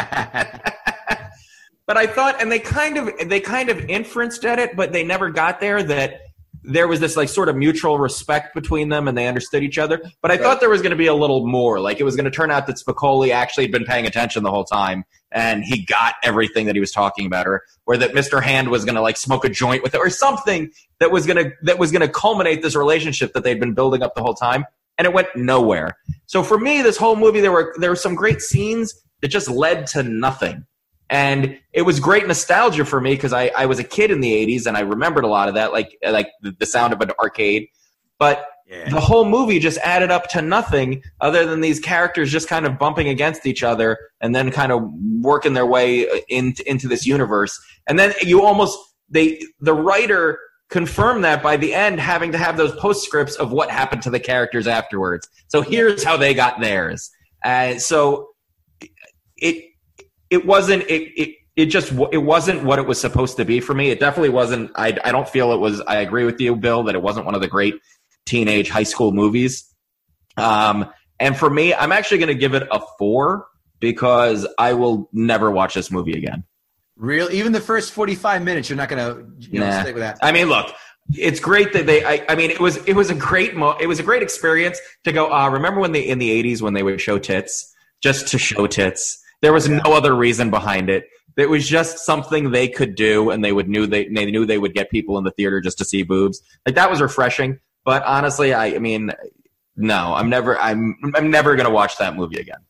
But I thought, and they kind of they kind of inferenced at it, but they never got there, that there was this like sort of mutual respect between them and they understood each other. But I right. thought there was going to be a little more. Like it was going to turn out that Spicoli actually had been paying attention the whole time and he got everything that he was talking about, or or that Mister Hand was going to like smoke a joint with it or something that was going to that was going to culminate this relationship that they'd been building up the whole time. And it went nowhere. So for me, this whole movie, there were there were some great scenes that just led to nothing. And it was great nostalgia for me because I, I was a kid in the eighties and I remembered a lot of that, like like the, the sound of an arcade. But yeah. the whole movie just added up to nothing other than these characters just kind of bumping against each other and then kind of working their way in, into this universe. And then you almost they the writer confirmed that by the end, having to have those postscripts of what happened to the characters afterwards. So here's how they got theirs. And uh, so it. It wasn't. It, it it just it wasn't what it was supposed to be for me. It definitely wasn't. I I don't feel it was. I agree with you, Bill, that it wasn't one of the great teenage high school movies. Um, and for me, I'm actually going to give it a four because I will never watch this movie again. Real, even the first forty-five minutes, you're not going to you know, nah. stick with that. I mean, look. It's great that they. I, I mean, it was it was a great mo- it was a great experience to go. Uh, remember when they in the eighties when they would show tits just to show tits. There was no other reason behind it. It was just something they could do, and they would knew they they knew they would get people in the theater just to see boobs. Like that was refreshing. But honestly, I, I mean, no, I'm never I'm I'm never gonna watch that movie again.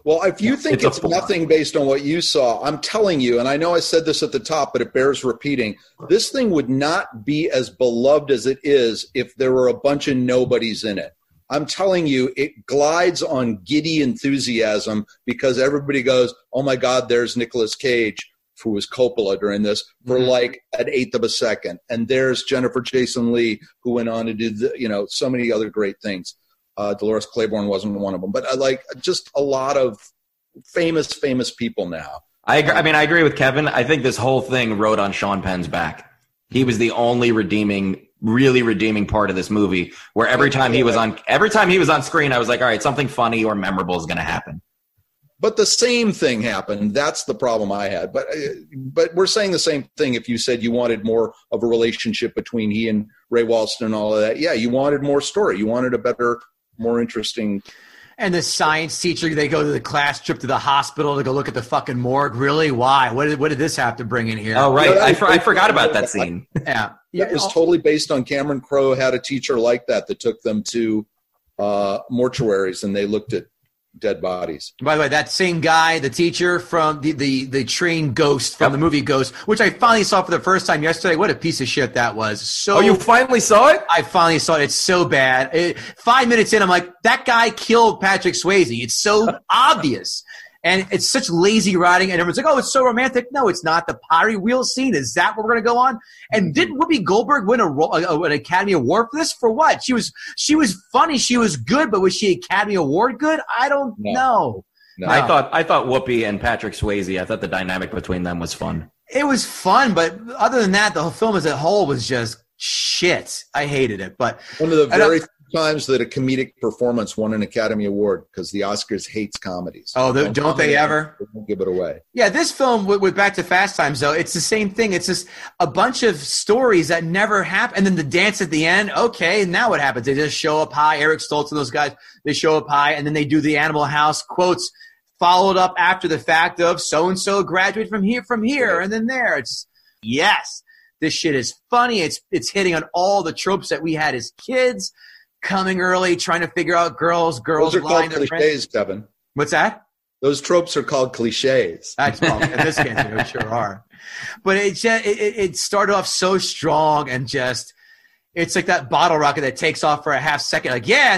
Well, if you think It's a it's, four. nothing based on what you saw, I'm telling you, and I know I said this at the top, but it bears repeating, this thing would not be as beloved as it is if there were a bunch of nobodies in it. I'm telling you, it glides on giddy enthusiasm because everybody goes, oh my God, there's Nicolas Cage, who was Coppola during this, for Mhm. like an eighth of a second. And there's Jennifer Jason Leigh, who went on to do, the, you know, so many other great things. Uh, Dolores Claiborne wasn't one of them. But I like just a lot of famous, famous people now. I agree, I mean, I agree with Kevin. I think this whole thing rode on Sean Penn's back. He was the only redeeming, really redeeming part of this movie. Where every time he was on, every time he was on screen, I was like, all right, something funny or memorable is going to happen. But the same thing happened. That's the problem I had. But uh, but we're saying the same thing. If you said you wanted more of a relationship between he and Ray Walston and all of that, yeah, you wanted more story. You wanted a better, more interesting. And the science teacher, they go to the class trip to the hospital to go look at the fucking morgue. Really? Why? What did, what did this have to bring in here? Oh, right. Yeah, that I, was- for, I forgot about that scene. Yeah. That was totally based on Cameron Crowe had a teacher like that that took them to uh, mortuaries and they looked at dead bodies. By the way, that same guy, the teacher from the, the, the train Ghost from the movie Ghost, which I finally saw for the first time yesterday. What a piece of shit that was. So Oh, you finally saw it? I finally saw it. It's so bad. It, five minutes in, I'm like, that guy killed Patrick Swayze. It's so obvious. And it's such lazy writing. And everyone's like, oh, it's so romantic. No, it's not. The pottery wheel scene, is that what we're going to go on? And didn't Whoopi Goldberg win a, ro- a, an Academy Award for this? For what? She was she was funny. She was good. But was she Academy Award good? I don't No. know. No. I thought I thought Whoopi and Patrick Swayze, I thought the dynamic between them was fun. It was fun. But other than that, the whole film as a whole was just shit. I hated it. But One of the I don't- very few times that a comedic performance won an Academy Award because the Oscars hates comedies. Oh, they- don't they ever? They won't give it away. Yeah, this film with, with Back to Fast Times, though, it's the same thing. It's just a bunch of stories that never happen. And then the dance at the end, okay, now what happens? They just show up high. Eric Stoltz and those guys, they show up high, and then they do the Animal House quotes followed up after the fact of so-and-so graduated from here, from here, and then there. It's yes, this shit is funny. It's it's hitting on all the tropes that we had as kids, coming early, trying to figure out girls, girls Those are lying called to friends. cliches, Kevin. What's that? Those tropes are called cliches. That's well, in this case, they sure are. But it, just, it it started off so strong and just it's like that bottle rocket that takes off for a half second, like yeah, and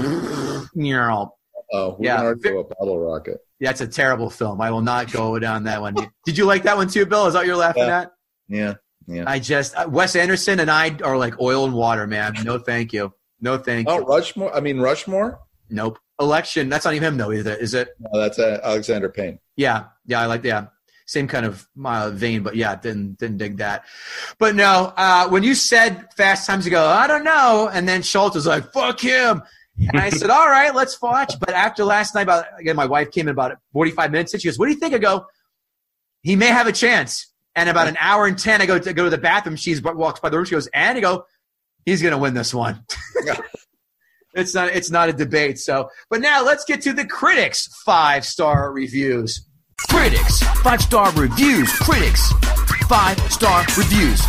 then you know, Oh, we're Yeah. going to go a bottle rocket. that's a terrible film. I will not go down that one. Did you like that one too, Bill? Is that what you're laughing Yeah. at? Yeah, yeah. I just uh, Wes Anderson and I are like oil and water, man. No, thank you. No, thank Oh, you. Rushmore. I mean Rushmore. Nope. Election. That's not even him though, either, is it? No, that's uh, Alexander Payne. Yeah, yeah, I like yeah, same kind of uh, vein, but yeah, didn't didn't dig that. But no, uh, when you said Fast Times, you go, I don't know, and then Schultz was like, "Fuck him," and I said, "All right, let's watch." But after last night, about again, my wife came in about forty-five minutes, and she goes, "What do you think?" I go, "He may have a chance." And about an hour and ten, I go to go to the bathroom. She walks by the room. She goes, "And I go, he's gonna win this one." It's not. It's not a debate. So, but now let's get to the critics' five-star reviews. Critics five-star reviews. Critics five-star reviews.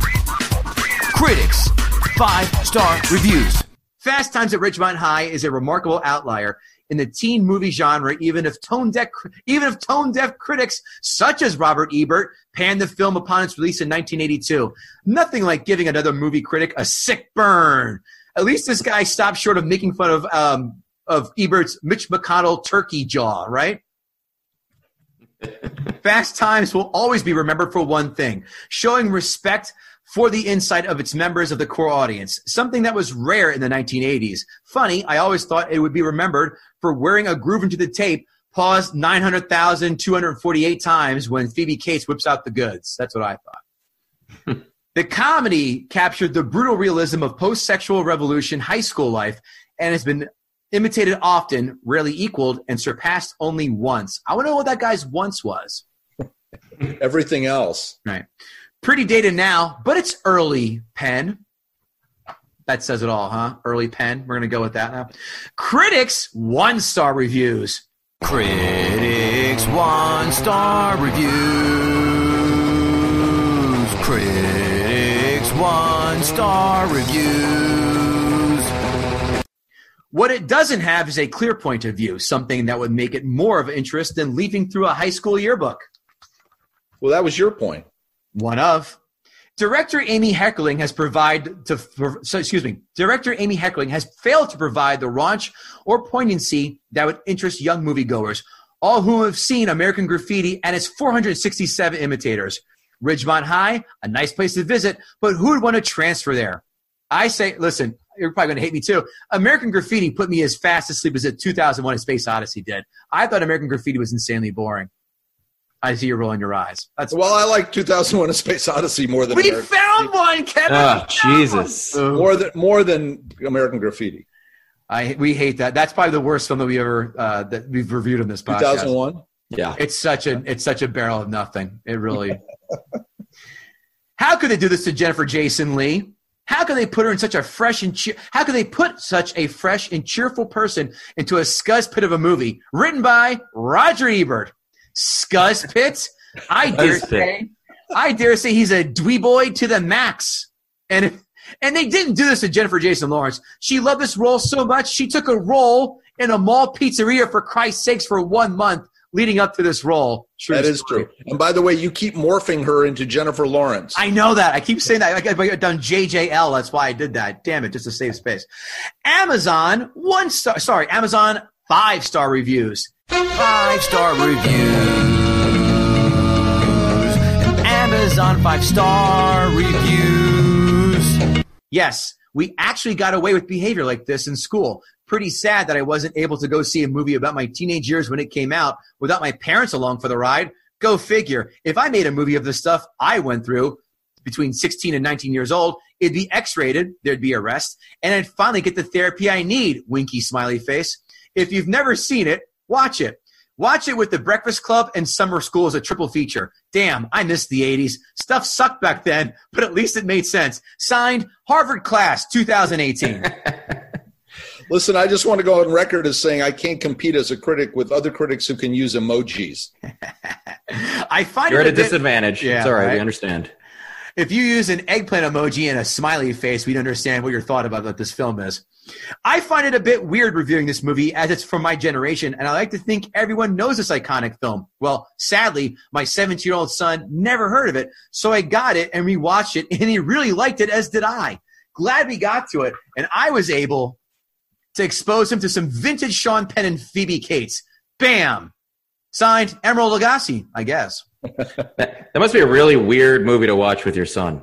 Critics five-star reviews. Fast Times at Ridgemont High is a remarkable outlier in the teen movie genre, even if tone deaf, even if tone deaf critics such as Robert Ebert panned the film upon its release in nineteen eighty-two. Nothing like giving another movie critic a sick burn. At least this guy stopped short of making fun of um, of Ebert's Mitch McConnell turkey jaw, right? Fast Times will always be remembered for one thing: showing respect for the insight of its members of the core audience, something that was rare in the nineteen eighties. Funny, I always thought it would be remembered for wearing a groove into the tape, paused nine hundred thousand two hundred forty-eight times when Phoebe Cates whips out the goods. That's what I thought. The comedy captured the brutal realism of post-sexual revolution high school life and has been imitated often, rarely equaled, and surpassed only once. I want to know what that guy's once was. Everything else. Right. Pretty dated now, but it's early pen. That says it all, huh? Early pen. We're going to go with that now. Critics, one-star reviews. Critics, one-star reviews. Critics, one-star reviews. What it doesn't have is a clear point of view, something that would make it more of interest than leafing through a high school yearbook. Well, that was your point. One of. Director Amy Heckerling has provide to so, excuse me. Director Amy Heckerling has failed to provide the raunch or poignancy that would interest young moviegoers, all who have seen American Graffiti and its four hundred sixty-seven imitators. Ridgemont High, a nice place to visit, but who would want to transfer there? I say, listen, you're probably going to hate me too. American Graffiti put me as fast to sleep as it two thousand one: A Space Odyssey did. I thought American Graffiti was insanely boring. I see you rolling your eyes. That's Well, I like two thousand one: A Space Odyssey more than we American found one, Kevin. Oh, We found Jesus. one. more than more than American Graffiti. I we hate that. That's probably the worst film that we ever uh, that we've reviewed on this podcast. two thousand one. Yeah. It's such a it's such a barrel of nothing. It really. How could they do this to Jennifer Jason Leigh? How could they put her in such a fresh and cheer- how could they put such a fresh and cheerful person into a scuzz pit of a movie written by Roger Ebert? Scuzz pit? I dare Scuzz pit. say, I dare say he's a dweeboy to the max. And if, and they didn't do this to Jennifer Jason Lawrence. She loved this role so much she took a role in a mall pizzeria for Christ's sakes for one month leading up to this role. True That is story. true. And by the way, you keep morphing her into Jennifer Lawrence. I know that. I keep saying that. I got done J J L. That's why I did that. Damn it, just to save space. Amazon one star. Sorry, Amazon five star reviews. Five star reviews. Amazon five star reviews. Yes, we actually got away with behavior like this in school. Pretty sad that I wasn't able to go see a movie about my teenage years when it came out without my parents along for the ride. Go figure. If I made a movie of the stuff I went through between sixteen and nineteen years old, it'd be X-rated, there'd be arrest, and I'd finally get the therapy I need, winky smiley face. If you've never seen it, watch it. Watch it with The Breakfast Club and Summer School as a triple feature. Damn, I missed the eighties. Stuff sucked back then, but at least it made sense. Signed, Harvard Class, two thousand eighteen. Listen, I just want to go on record as saying I can't compete as a critic with other critics who can use emojis. I find You're it at a bit- disadvantage. Yeah, it's all right. right. We understand. If you use an eggplant emoji and a smiley face, we'd understand what your thought about what this film is. I find it a bit weird reviewing this movie as it's from my generation, and I like to think everyone knows this iconic film. Well, sadly, my seventeen-year-old son never heard of it, so I got it and rewatched it, and he really liked it, as did I. Glad we got to it, and I was able to expose him to some vintage Sean Penn and Phoebe Cates. Bam! Signed, Emerald Lagasse, I guess. That, that must be a really weird movie to watch with your son.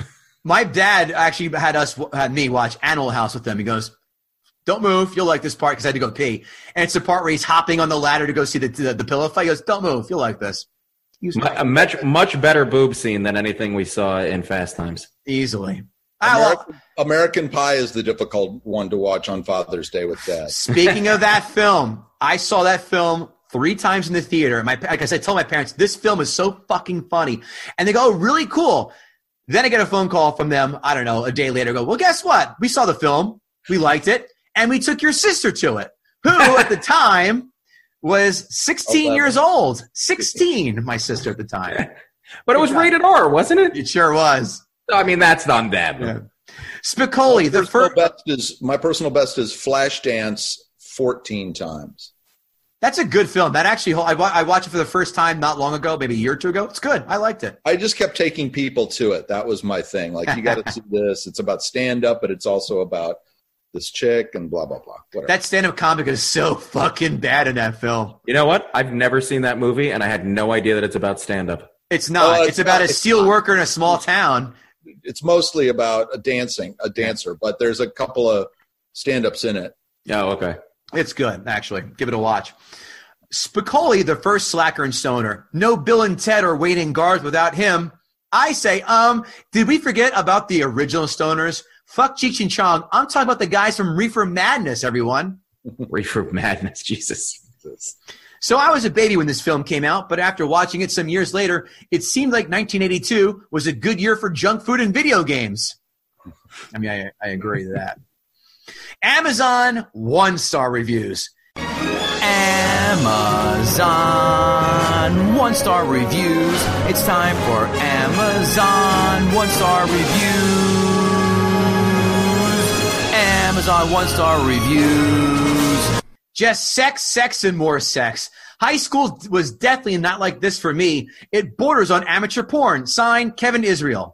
My dad actually had us, had me watch Animal House with them. He goes, "Don't move. You'll like this part," because I had to go pee. And it's the part where he's hopping on the ladder to go see the the, the pillow fight. He goes, "Don't move. You'll like this." He was Mu- A much much better boob scene than anything we saw in Fast Times. easily. I love, American, American Pie is the difficult one to watch on Father's Day with Dad. speaking of that film, I saw that film three times in the theater. My, like I said, I told my parents, this film is so fucking funny. And they go, "Oh, really cool." Then I get a phone call from them, I don't know, a day later. I go, "Well, guess what? We saw the film. We liked it. And we took your sister to it," who at the time was sixteen eleven. years old. sixteen, my sister at the time. But it was rated R, wasn't it? It sure was. I mean, that's on them. Yeah. Spicoli, the Personal first. best is my personal best is Flashdance fourteen times. That's a good film. That actually, I, wa- I watched it for the first time not long ago, maybe a year or two ago. It's good. I liked it. I just kept taking people to it. That was my thing. Like, you got to see this. It's about stand up, but it's also about this chick and blah blah blah. Whatever. That stand-up comic is so fucking bad in that film. You know what? I've never seen that movie, and I had no idea that it's about stand-up. It's not. Oh, it's, it's about not. a It's steel not. worker in a small town. It's mostly about a dancing, a dancer, but there's a couple of stand-ups in it. Oh, okay. It's good, actually. Give it a watch. Spicoli, the first slacker and stoner. No Bill and Ted or waiting guards without him. I say, um, did we forget about the original stoners? Fuck Cheech and Chong. I'm talking about the guys from Reefer Madness, everyone. Reefer Madness, Jesus. So I was a baby when this film came out, but after watching it some years later, it seemed like nineteen eighty-two was a good year for junk food and video games. I mean, I, I agree to that. Amazon one-star reviews. Amazon one-star reviews. It's time for Amazon one-star reviews. Amazon one-star reviews. Just sex, sex, and more sex. High school was definitely not like this for me. It borders on amateur porn. Signed, Kevin Israel.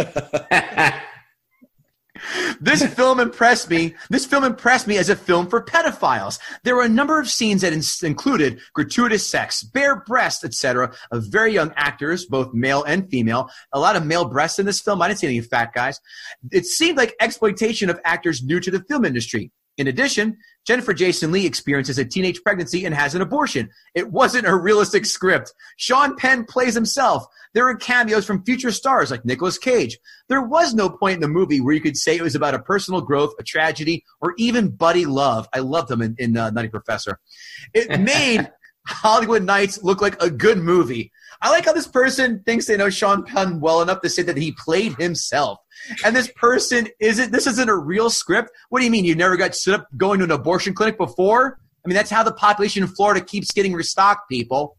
This film impressed me. This film impressed me as a film for pedophiles. There were a number of scenes that in- included gratuitous sex, bare breasts, et cetera, of very young actors, both male and female. A lot of male breasts in this film. I didn't see any fat guys. It seemed like exploitation of actors new to the film industry. In addition, Jennifer Jason Leigh experiences a teenage pregnancy and has an abortion. It wasn't a realistic script. Sean Penn plays himself. There are cameos from future stars like Nicolas Cage. There was no point in the movie where you could say it was about a personal growth, a tragedy, or even buddy love. I loved them in, in uh, Nutty Professor. It made Hollywood Nights look like a good movie. I like how this person thinks they know Sean Penn well enough to say that he played himself. And this person isn't, this isn't a real script? What do you mean? You never got stood up going to an abortion clinic before? I mean, that's how the population in Florida keeps getting restocked, people.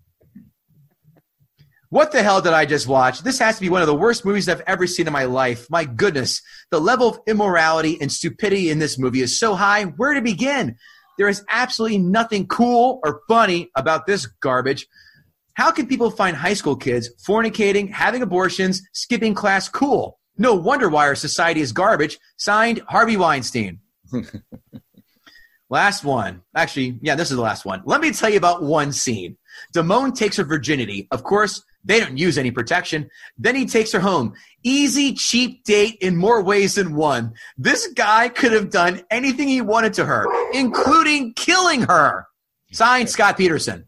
What the hell did I just watch? This has to be one of the worst movies I've ever seen in my life. My goodness. The level of immorality and stupidity in this movie is so high. Where to begin? There is absolutely nothing cool or funny about this garbage. How can people find high school kids fornicating, having abortions, skipping class cool? No wonder why our society is garbage. Signed, Harvey Weinstein. Last one. Actually, yeah, this is the last one. Let me tell you about one scene. Damone takes her virginity. Of course, they don't use any protection. Then he takes her home. Easy, cheap date in more ways than one. This guy could have done anything he wanted to her, including killing her. Signed, Scott Peterson.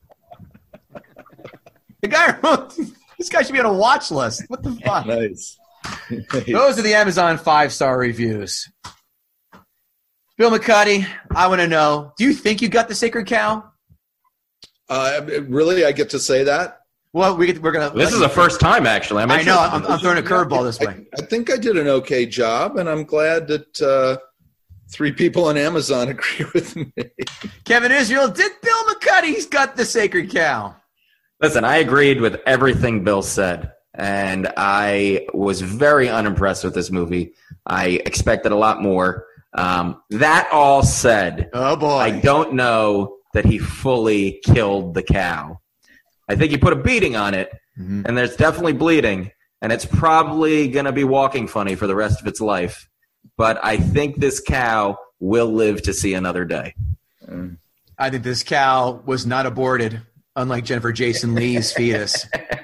The guy wrote, this guy should be on a watch list. What the fuck? Nice. Those are the Amazon five-star reviews. Bill McCuddy, I want to know, do you think you got the sacred cow? Uh, really, I get to say that? Well, we get, we're going to... This is the first time, actually. I'm I know. I'm, I'm throwing a curveball this way. I, I think I did an okay job, and I'm glad that uh, three people on Amazon agree with me. Kevin Israel, did Bill McCuddy's got the sacred cow? Listen, I agreed with everything Bill said, and I was very unimpressed with this movie. I expected a lot more. Um, that all said, oh boy, I don't know that he fully killed the cow. I think he put a beating on it, mm-hmm. and there's definitely bleeding, and it's probably going to be walking funny for the rest of its life. But I think this cow will live to see another day. Mm. I think this cow was not aborted, unlike Jennifer Jason Leigh's fetus.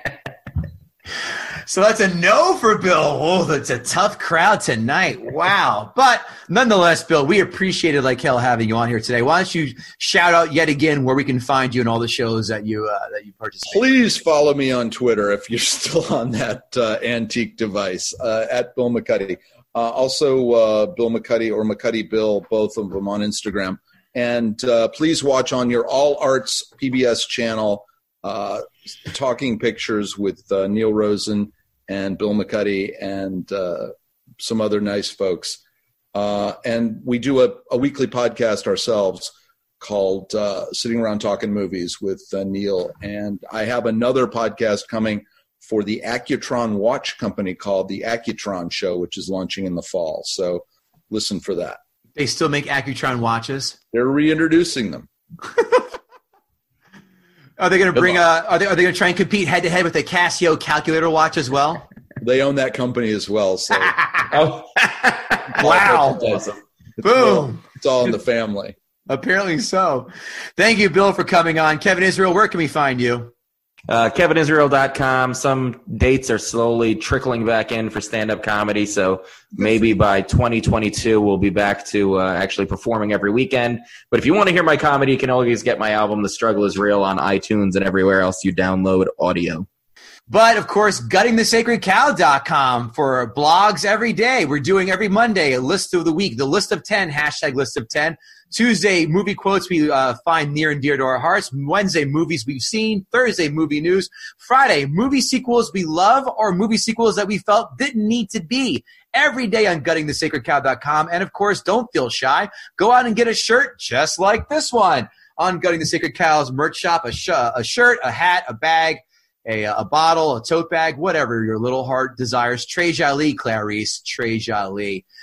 So that's a no for Bill. Oh, that's a tough crowd tonight. Wow. But nonetheless, Bill, we appreciate it like hell having you on here today. Why don't you shout out yet again where we can find you and all the shows that you uh, that you participate in? Please follow me on Twitter if you're still on that uh, antique device, uh, at Bill McCuddy. Uh, also, uh, Bill McCuddy or McCuddy Bill, both of them on Instagram. And uh, please watch on your All Arts P B S channel, uh, Talking Pictures with uh, Neil Rosen and Bill McCuddy and uh, some other nice folks. Uh, and we do a, a weekly podcast ourselves called uh, Sitting Around Talking Movies with uh, Neil. And I have another podcast coming for the Accutron watch company called The Accutron Show, which is launching in the fall. So listen for that. They still make Accutron watches? They're reintroducing them. Are they going to bring a? Are they? Are they going to try and compete head to head with the Casio calculator watch as well? They own that company as well. So, oh. Wow! It's Boom! All, it's all in the family. Apparently so. Thank you, Bill, for coming on. Kevin Israel, where can we find you? Uh, Kevin Israel dot com. Some dates are slowly trickling back in for stand-up comedy, so maybe by twenty twenty-two we'll be back to uh, actually performing every weekend. But if you want to hear my comedy, you can always get my album, The Struggle is Real, on iTunes and everywhere else you download audio. But, of course, gutting the sacred cow dot com for blogs every day. We're doing every Monday a list of the week, the list of ten, hashtag list of ten. Tuesday, movie quotes we uh, find near and dear to our hearts. Wednesday, movies we've seen. Thursday, movie news. Friday, movie sequels we love or movie sequels that we felt didn't need to be. Every day on gutting the sacred cow dot com. And, of course, don't feel shy. Go out and get a shirt just like this one on Gutting the Sacred Cow's merch shop, a, sh- a shirt, a hat, a bag, a, a bottle, a tote bag, whatever your little heart desires. Très Joli, Clarice. Très Joli.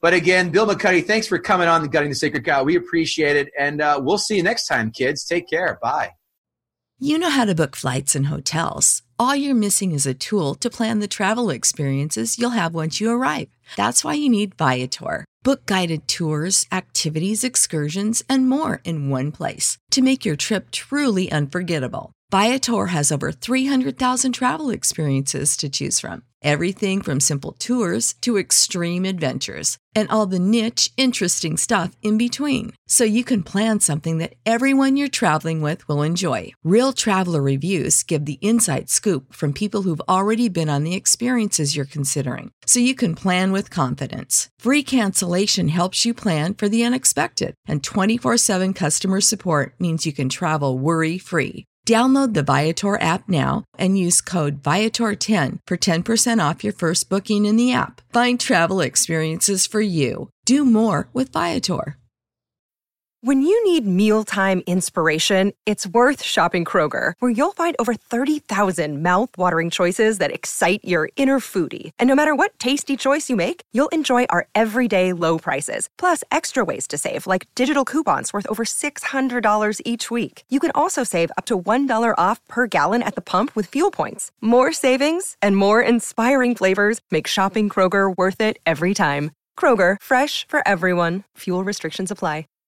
But again, Bill McCuddy, thanks for coming on the Gutting the Sacred Cow. We appreciate it. And uh, we'll see you next time, kids. Take care. Bye. You know how to book flights and hotels. All you're missing is a tool to plan the travel experiences you'll have once you arrive. That's why you need Viator. Book guided tours, activities, excursions, and more in one place to make your trip truly unforgettable. Viator has over three hundred thousand travel experiences to choose from. Everything from simple tours to extreme adventures and all the niche, interesting stuff in between. So you can plan something that everyone you're traveling with will enjoy. Real traveler reviews give the inside scoop from people who've already been on the experiences you're considering. So you can plan with confidence. Free cancellation helps you plan for the unexpected. And twenty-four seven customer support means you can travel worry-free. Download the Viator app now and use code Viator ten for ten percent off your first booking in the app. Find travel experiences for you. Do more with Viator. When you need mealtime inspiration, it's worth shopping Kroger, where you'll find over thirty thousand mouth-watering choices that excite your inner foodie. And no matter what tasty choice you make, you'll enjoy our everyday low prices, plus extra ways to save, like digital coupons worth over six hundred dollars each week. You can also save up to one dollar off per gallon at the pump with fuel points. More savings and more inspiring flavors make shopping Kroger worth it every time. Kroger, fresh for everyone. Fuel restrictions apply.